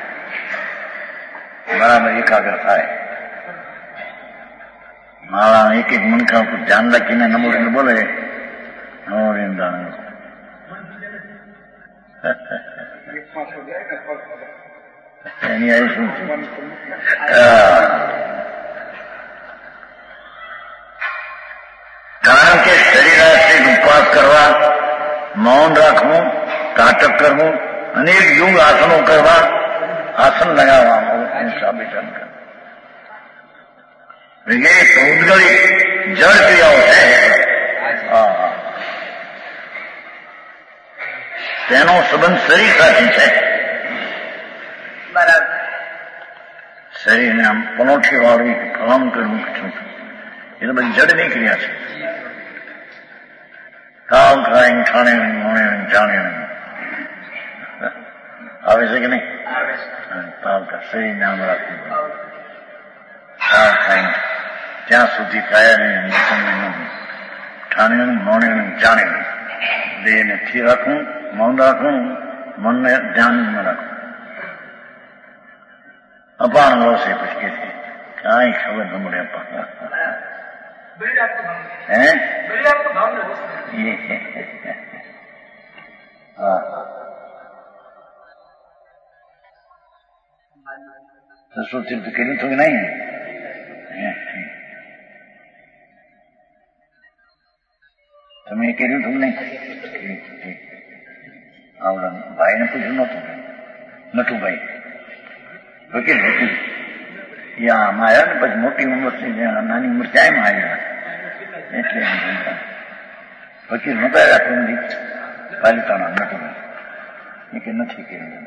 બરાબર એકાગ્ર થાય માળા એક એક મનખા ઉપર ધ્યાન રાખીને નમો રેન્દ્ર બોલે નમો રેન્દ્ર એની આ શું છે કારણ કે શરીરાશ્રિત ઉપવાસ કરવા મૌન રાખવું તાટક કરવું અનેક યુગ આસનો કરવા આસન લગાવવા સાબિતન કરવું એ પૌદ્ગલિક જળ ક્રિયાઓ છે તેનો સંબંધ શરીર સાથે છે બરાબર શરીરને આમ પલોઠી વાળવું ફલમ કરવું એ તો બધી જડની ક્રિયા છે તાવ ખાઈ ખાણે મોણે જાણે આવે છે કે નહીં તાવ શરીરને આમ રાખવું તાવ ખાઈ ત્યાં સુધી કાયા નહીં ઠાણે મોણે જાણે દેહને થી રાખવું મૌન રાખવું મનને ધ્યાન ન રાખવું અપાણ વળશે પછી કે કાંઈ ખબર ન મળે અપા હે હા તો શું થયું કર્યું હતું કે નહીં તમે કર્યું હતું નહીં આવડા ભાઈને પૂછ્યું નતું નટુભાઈ વકીલ વકીલ આમાં આવ્યા ને પછી મોટી ઉંમર નાની ઉંમર ક્યાંયમાં આવ્યા એટલે વકીલ નતા આવ્યા પાલિતાના નટુભાઈ એ કે નથી કર્યું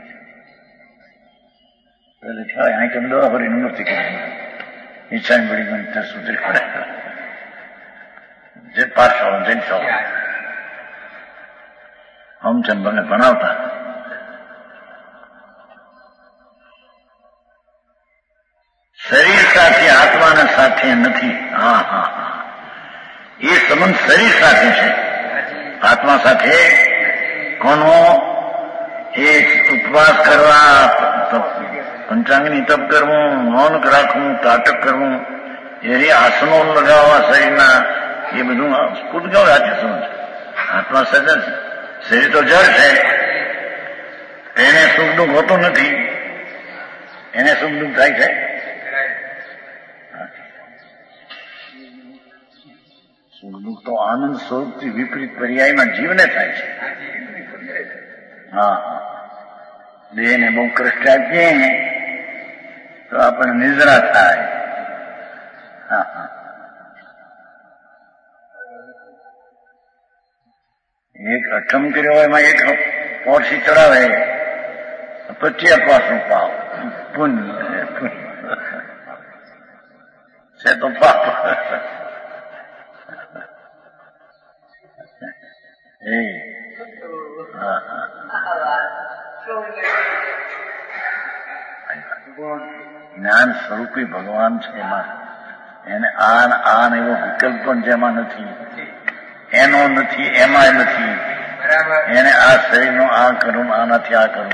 પેલે થાય અહીં કેમ દવા ભરીને નથી કર્યું ઈચ્છા બળી ગઈ સુધરી પડે જે પાછો જૈન છો હમચંદ મને ભણાવતા શરીર સાથે આત્માના સાથે નથી હા હા હા એ સંબંધ શરીર સાથે છે આત્મા સાથે કોનો એ ઉપવાસ કરવા પંચાંગની તપ કરવું મૌન રાખવું તાટક કરવું એ આસનો લગાવવા શરીરના એ બધું પૂતગળ હાથે સમજ આત્મા સજ્જ છે શરીર તો જળ છે એને સુખ દુઃખ હોતું નથી એને સુખ દુઃખ થાય છે સુખ દુઃખ તો આનંદ સ્વરૂપથી વિપરીત પર્યાયમાં જીવને થાય છે હા હા દેહને બહુ કષ્ટ આપીએ તો આપણને નિદ્રા થાય હા હા એક અઠમ કર્યો હોય એમાં એક પોરસી ચડાવે પછી અપવાસનું પાવ પુણ્ય છે તો પાપ એ હા હા જ્ઞાન સ્વરૂપી ભગવાન છે એમાં એને આન આન એવો વિકલ્પ પણ જેમાં નથી એનો નથી એમાં નથી એને આ શરીરનું આ કરું આનાથી આ કરું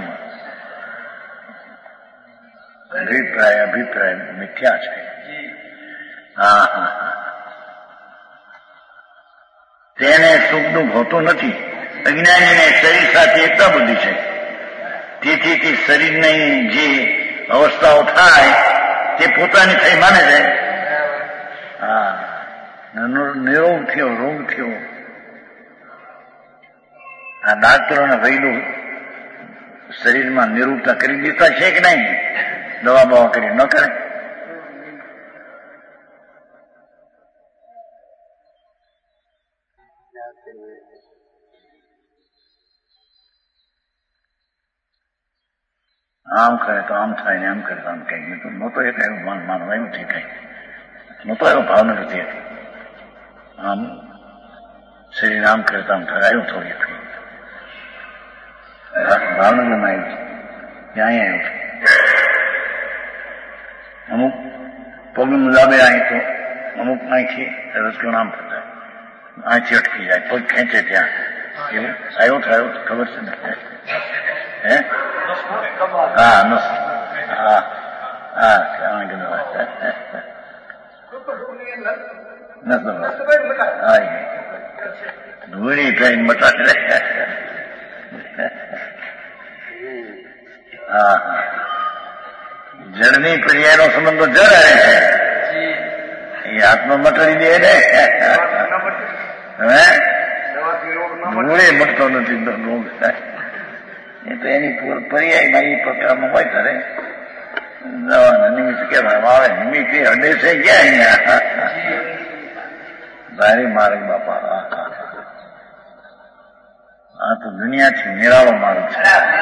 અભિપ્રાય અભિપ્રાય મિથ્યા છે હા હા તેને સુખ દુઃખ હોતું નથી. અજ્ઞાનીને શરીર સાથે એકતા બુદ્ધિ છે. તેથી તે શરીરની જે અવસ્થાઓ થાય તે પોતાની થઈ માને છે. હા, નિરોગ થયો, રોગ થયો. આ ડાક્ટરોને વૈદું શરીરમાં નિરૂપતા કરી દેતા છે કે નહીં? દવા બવા કરી ન કરે? આમ કરે તો આમ થાય ને આમ કરે તો આમ કઈ નહોતો એક એવું માનવા એવું થઈ કઈ નહોતો એવો ભાવ નથી. આમ શરીર આમ કરે તો આમ થાય એવું થોડી ભાવનગરમાં આવ્યું ત્યાં આવ્યું. અમુક પગનું મુજાબે અહીં તો અમુક અહીંથી રસકણ આમ થતા અહીંથી અટકી જાય, પગ ખેંચે ત્યાં એવું આવ્યો થયો ખબર છે ને? હે હા નસ હા હા ધૂળી થઈને મટાડે. હા હા જળની ક્રિયાનો સંબંધ તો જળ આવે છે, એ હાથમાં મટાડી દે ને. હે ધૂળે મટતો નથી રોગ થાય. એ તો એની પર્યાયમાં એ પ્રકારનું હોય ત્યારે દવાના નિમિત્ત કેવાય આવે નિમિત્ત એ હડે છે ક્યાં અહીંયા ભારે માર્ગ બાપા. આ તો દુનિયાથી નિરાળો માર્ગ છે.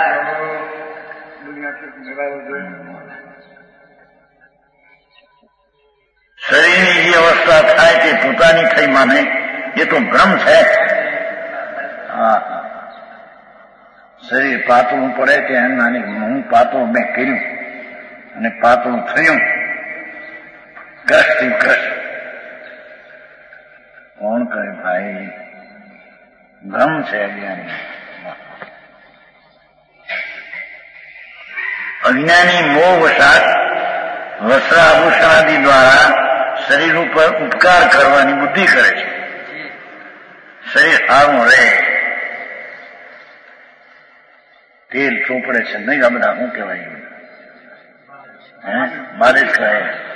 શરીરની જે અવસ્થા થાય તે પોતાની થઈ માને એ તો ભ્રમ છે. હા શરીર પાતળું પડે ત્યાં નાની હું પાતળું મેં કર્યું અને પાતળું થયું કષ્ટથી કષ્ટ. કોણ કરે ભાઈ? ભ્રમ છે અજ્ઞાની. અજ્ઞાની મોહ વસાત વસ્ત્ર આભૂષણાદિ દ્વારા શરીર ઉપર ઉપકાર કરવાની બુદ્ધિ કરે છે. શરીર સારું રહે, તેલ ચોપડે છે નહીં? આ બધા શું કહેવાય? હે માલિશ કરે.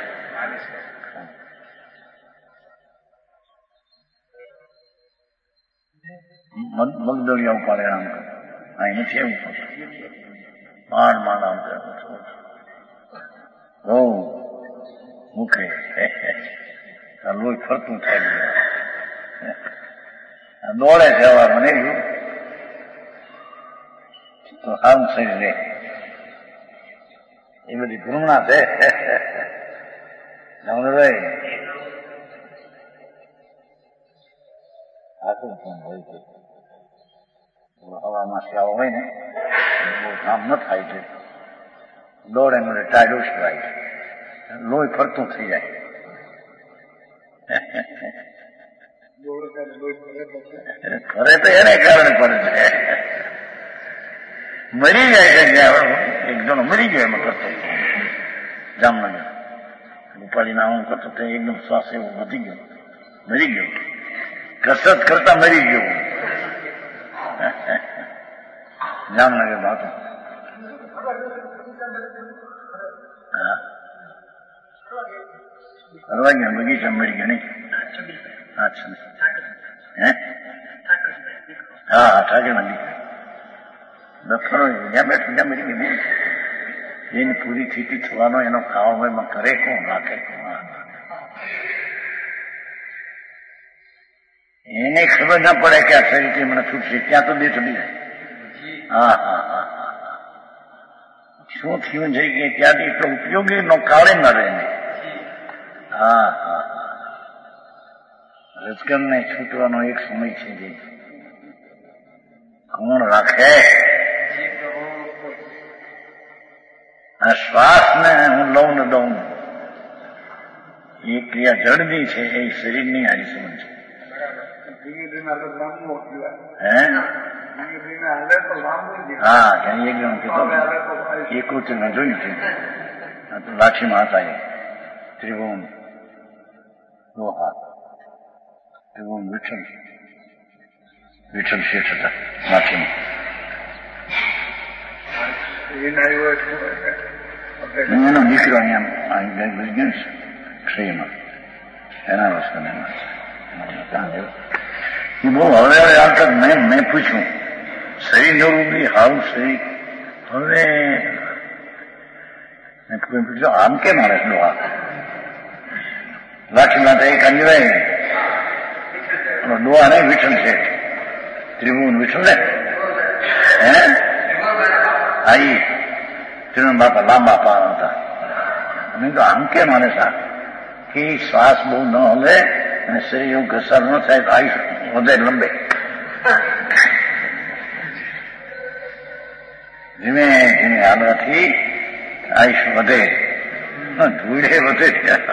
મગદળિયા ઉપાડે આમ કરે. અહીં નથી એવું થતું. માંડ માંડ આમ કરે બહુ મૂકે લોહી ફરતું થાય. દોડે છે હવા મને તો સારું શરીર રહે. એ બધી ભ્રમણા છે. રહે આખું પણ હોય છે. હવામાં શ્યાવ હોય ને બહુ કામ ન થાય છે. દોડે મને ટાઈડ ઉછળાય છે, લોહી ફરતું થઈ જાય. ફરે તો એને કારણે ફરે છે. મરી જાય છે. જ્યાં એક જણો મરી ગયો એમાં કરતો જામનગર ઉપાડીને આવું કરતો તે એકદમ શ્વાસ એવો વધી ગયો, મરી ગયો. કસરત કરતા મરી ગયો. જામનગર બાતો ફરવા ગયા બગીચા મરી ગયા નહીં? હે હા ઠાકે મંદિર દફરો જ્યાં બેઠું ત્યાં મરી ગયું. એની પૂરી સ્થિતિ થવાનો એનો ખાવામાં કરે કોણ, રાખે કોણ? એને ખબર ના પડે કે આ શરીરથી મને છૂટશે ત્યાં તો દેશ બી જાય. હા હા હા હા શું થયું છે કે ત્યાંથી એટલો ઉપયોગી નો કાળે ન રહે. હા હા હા રજકરને છૂટવાનો એક સમય છે જે કોણ રાખે? આ શ્વાસને હું લઉં ને દઉં એ ક્રિયા જડની છે, એ શરીરની હારી સમજ છે. હા ક્યાં એક જણ કહેતો એક ઉચરમાં જોયું છે લાઠીમાં હતા એ ત્રિભુવન લોહા ત્રિભુવન વિઠ્ઠલ વિઠ્ઠલ શેઠ હતા માથીમાં. એનો દીકરો અહીંયા ગયો છે શ્રીમાં એના વસ્તુ એ બહુ હવે હવે આવતા મેં મેં પૂછ્યું શરીર નવું બી હારું શરીર હવે પૂછ્યું આમ કેમ આવે એટલું આ લાઠીમાં તો એક અંજવાય ડોહા નહીં વિઠ્ઠલ છે ત્રિભુવન વિઠ્ઠલ ને હે આઈ ત્રિભુવન બાપા લાંબા પાર હતા. મેં તો આમ કેમ આવે સા કે શ્વાસ બહુ ન હલે અને શરીર એવું ઘસાર ન થાય તો આયુષ વધે લંબે. ધીમે ધીમે હાલવાથી આયુષ વધે ધૂળે વધે.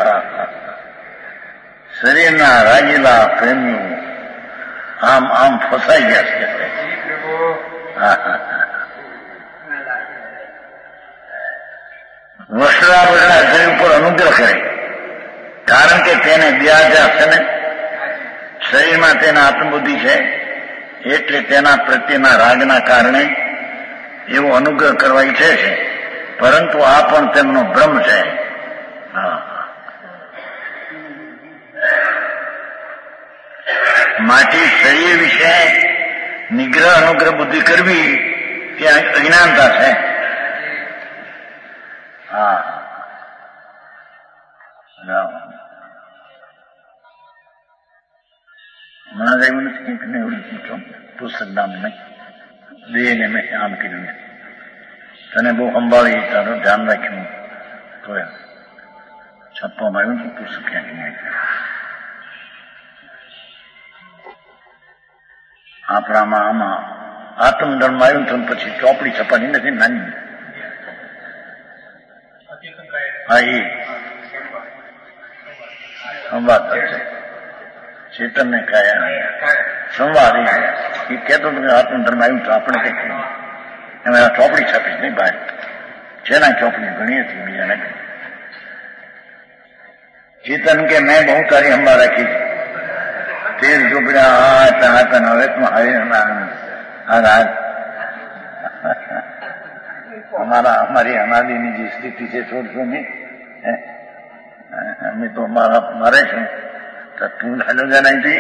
શરીરના રાજેલા પ્રેમીઓ આમ આમ ફસાઈ ગયા છે. વસરા વસરા શરીર ઉપર અનુગ્રહ કરે કારણ કે તેને વ્યાજા છે ને શરીરમાં તેના આત્મબુદ્ધિ છે એટલે તેના પ્રત્યેના રાગના કારણે એવો અનુગ્રહ કરવા ઈચ્છે છે પરંતુ આ પણ તેમનો ભ્રમ છે. માટે શરીર વિશે નિગ્રહ અનુગ્રહ બુદ્ધિ કરવી ત્યાં અજ્ઞાનતા છે. હા હમણાં એવું નથી કે એવું પૂછો પુસ્તક નામ નહીં દેહને મેં આમ કર્યું તને બહુ સંભાળી તારું ધ્યાન રાખ્યું તો છપ્પામાં આવ્યું તો પુસ્તક ક્યાંક આપણામાં આમાં આત્મદળમાં આવ્યું તો પછી ચોપડી છપાની નથી નાની. હા એ સંવાદ ચેતન ને કયા સંવાદ એ કહેતો હતો કે આત્મધર્મ આવ્યું તો આપણે કઈક એમાં ચોપડી છાપીશ નહીં બહાર જેના ચોપડી ઘણી હતી બીજાને ચેતન કે મેં બહુ તારી અંબા રાખી તેર ચોપડ્યા હા હતા હતા હવે હાથ અમારા અમારી અનાદિની જે સ્થિતિ છે છોડશો નહીં અમે તો અમારા મારે છું તું ડાલો જણાય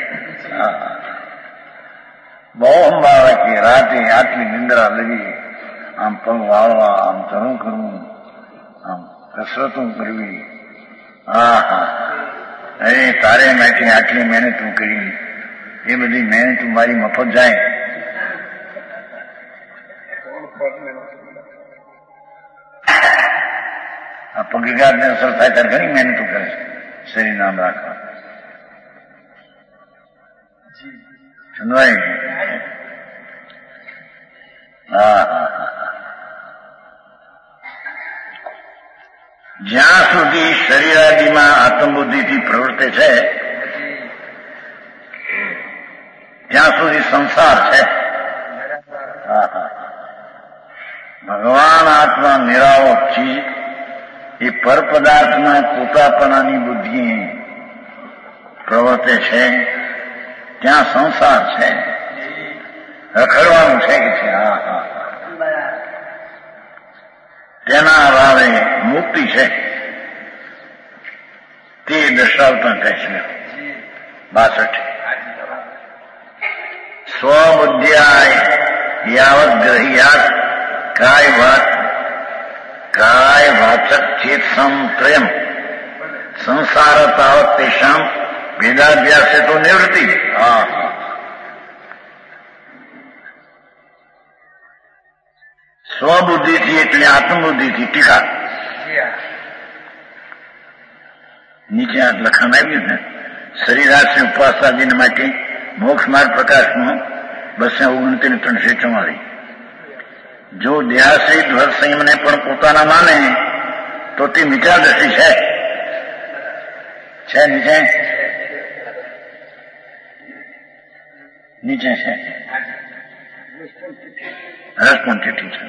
બહુ અંબા રાખી રાતે આટલી નિંદ્રા લગી આમ પગ વાળવા આમ ચણું કરવું આમ કસરતો કરવી. હા હા અરે તારે માટે આટલી મહેનત કરી એ બધી મહેનત મારી મફત જાય. આ પગીગારને અસર થાય ત્યારે ઘણી મહેનતો કરે છે શરીર નામ રાખવા. હા હા જ્યાં સુધી શરીરાદિમાં આત્મબુદ્ધિથી પ્રવૃત્તિ છે ત્યાં સુધી સંસાર છે. હા હા ભગવાન આત્મા નિરાવો ચીજ એ પર પદાર્થમાં પોતાપણાની બુદ્ધિ પ્રવર્તે છે ત્યાં સંસાર છે. રખડવાનું છે કે છે. હા હા તેના અભાવે મુક્તિ છે તે દર્શાવતા કહે છે બાસઠ સ્વબુદ્ધ્યાય યાવત ગ્રહ્યાત કાય વાત કાય વાચક ચેત સંત્રયમ સંસાર તાવત તેષામ વેદાભ્યાસ તો નિવૃત્તિ. હા સ્વબુદ્ધિથી એટલે આત્મબુદ્ધિથી ટીકા નીચે આ લખાણ આવ્યું ને શરીરાશ્રય ઉપવાસાદિને માટે મોક્ષ માર્ગ પ્રકાશમાં બસો ઓગણત્રીસ ને ત્રણસો ચુમ્માલીસ જો દેહાશ્રિત વ્રત સંયમને પણ પોતાના માને તો તે મિથ્યા દ્રષ્ટિ છે. છે નીચે નીચે છે રસપણ ચીઠી છે.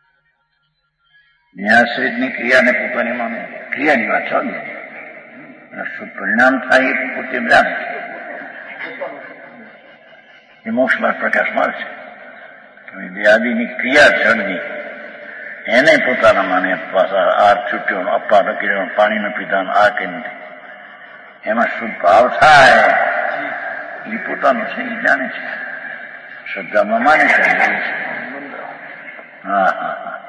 દેહાશ્રિતની ક્રિયાને પોતાની માને ક્રિયાની વાત ચાલુ શું પરિણામ થાય એ પોતે જ્ઞાન એ મોક્ષ બાદ પ્રકાશ મળે છે. દેહાદિની ક્રિયા જળની એને પોતાના માને પાછા આ છૂટ્યો અપ્પા નક્કી પાણી ન પીતા આ કે નથી એમાં શુદ્ધ ભાવ થાય એ પોતાનું છે એ જાણે છે, શ્રદ્ધામાં માને છે. હા હા હા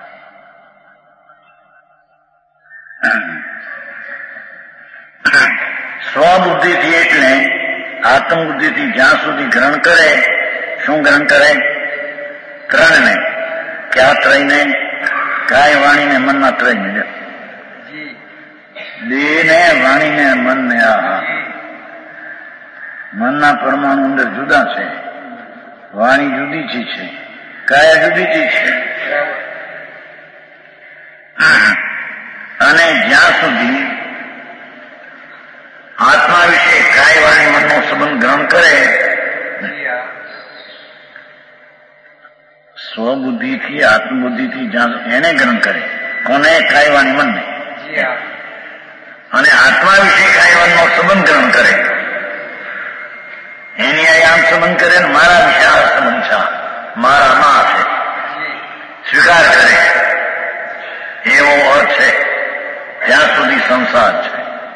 સ્વબુદ્ધિથી એટલે આત્મબુદ્ધિથી જ્યાં સુધી ગ્રહણ કરે, શું ગ્રહણ કરે? ત્રણને. ક્યાં ત્રયને? કાય વાણીને મનના ત્રયને. દેહને વાણીને મનને. આ મનના પરમાણુ અંદર જુદા છે, વાણી જુદી ચીજ છે, કાયા જુદી ચીજ છે. અને જ્યાં સુધી આત્મા વિશે કાય વાણી મનનો સંબંધ ગ્રહણ કરે, સ્વબુદ્ધિથી આત્મબુદ્ધિથી જ્યાં એને ગ્રહણ કરે, કોને? કાય વાણી મનને. અને આત્મા વિશે કાય વાણીનો સંબંધ ગ્રહણ કરે, એની આમ સંબંધ કરે ને મારા વિશે આ સંબંધ છે, મારા માં છે, સ્વીકાર કરે, એવો અર્થ છે. ત્યાં સુધી સંસાર છે.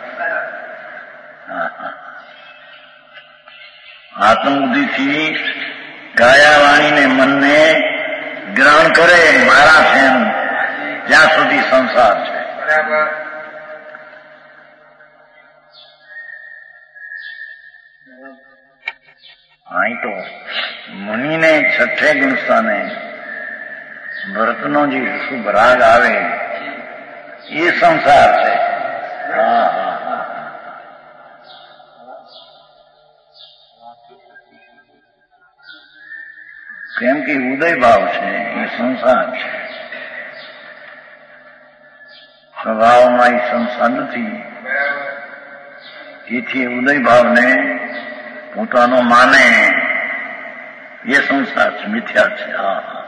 આત્મબુદ્ધિથી કાયા વાણીને મનને ગ્રહણ કરે મારા છે ત્યાં સુધી સંસાર છે. અહીં તો મુનિને છઠ્ઠે ગુણસ્થાને ભરતનો જે શુભ રાગ આવે એ સંસાર છે. હા હા હા કેમ કે ઉદય ભાવ છે એ સંસાર છે. સ્વભાવમાં એ સંસાર નથી, એથી ઉદય ભાવને પોતાનો માને એ સંસાર છે, મિથ્યા છે. હા હા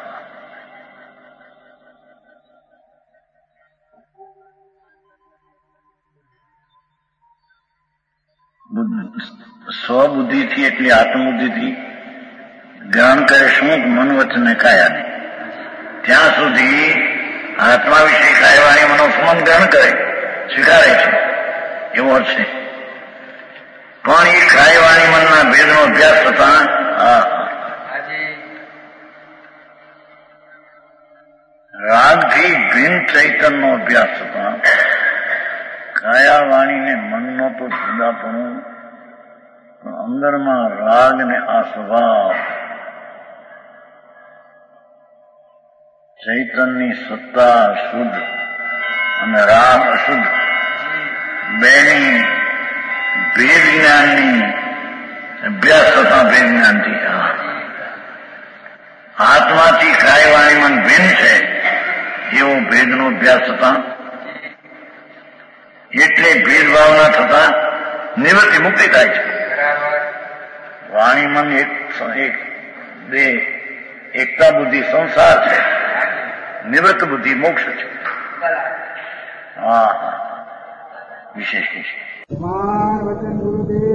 સ્વબુદ્ધિથી એટલે આત્મબુદ્ધિથી ગ્રહણ કરે શું? મન વચન કાયાને. ત્યાં સુધી આત્મા વિશે કાયવાણી મનો સંબંધ ગ્રહણ કરે, સ્વીકારે છે, એવો છે. પણ એ કાયવાણી મનના ભેદનો અભ્યાસ થતા રાગથી ભિન્ન ચૈતનનો અભ્યાસ થતા કાયા વાણીને મનનો તો જુદાપણું, અંદરમાં રાગ ને આ સ્વભાવ, ચૈતનની સત્તા શુદ્ધ અને રાગ અશુદ્ધ બેની ભેદ જ્ઞાનની અભ્યાસ થતા ભેદ જ્ઞાનથી આત્માથી કાય વાણી મન ભિન્ન છે એવો ભેદનો અભ્યાસ થતા, એટલે ભેદભાવના થતા નિવૃત્તિ મુક્તિ થાય છે. વાણી મન એક એક બે એકતા બુદ્ધિ સંસાર છે, નિવૃત્ત બુદ્ધિ મોક્ષ છે. હા વિશેષ વિશેષ.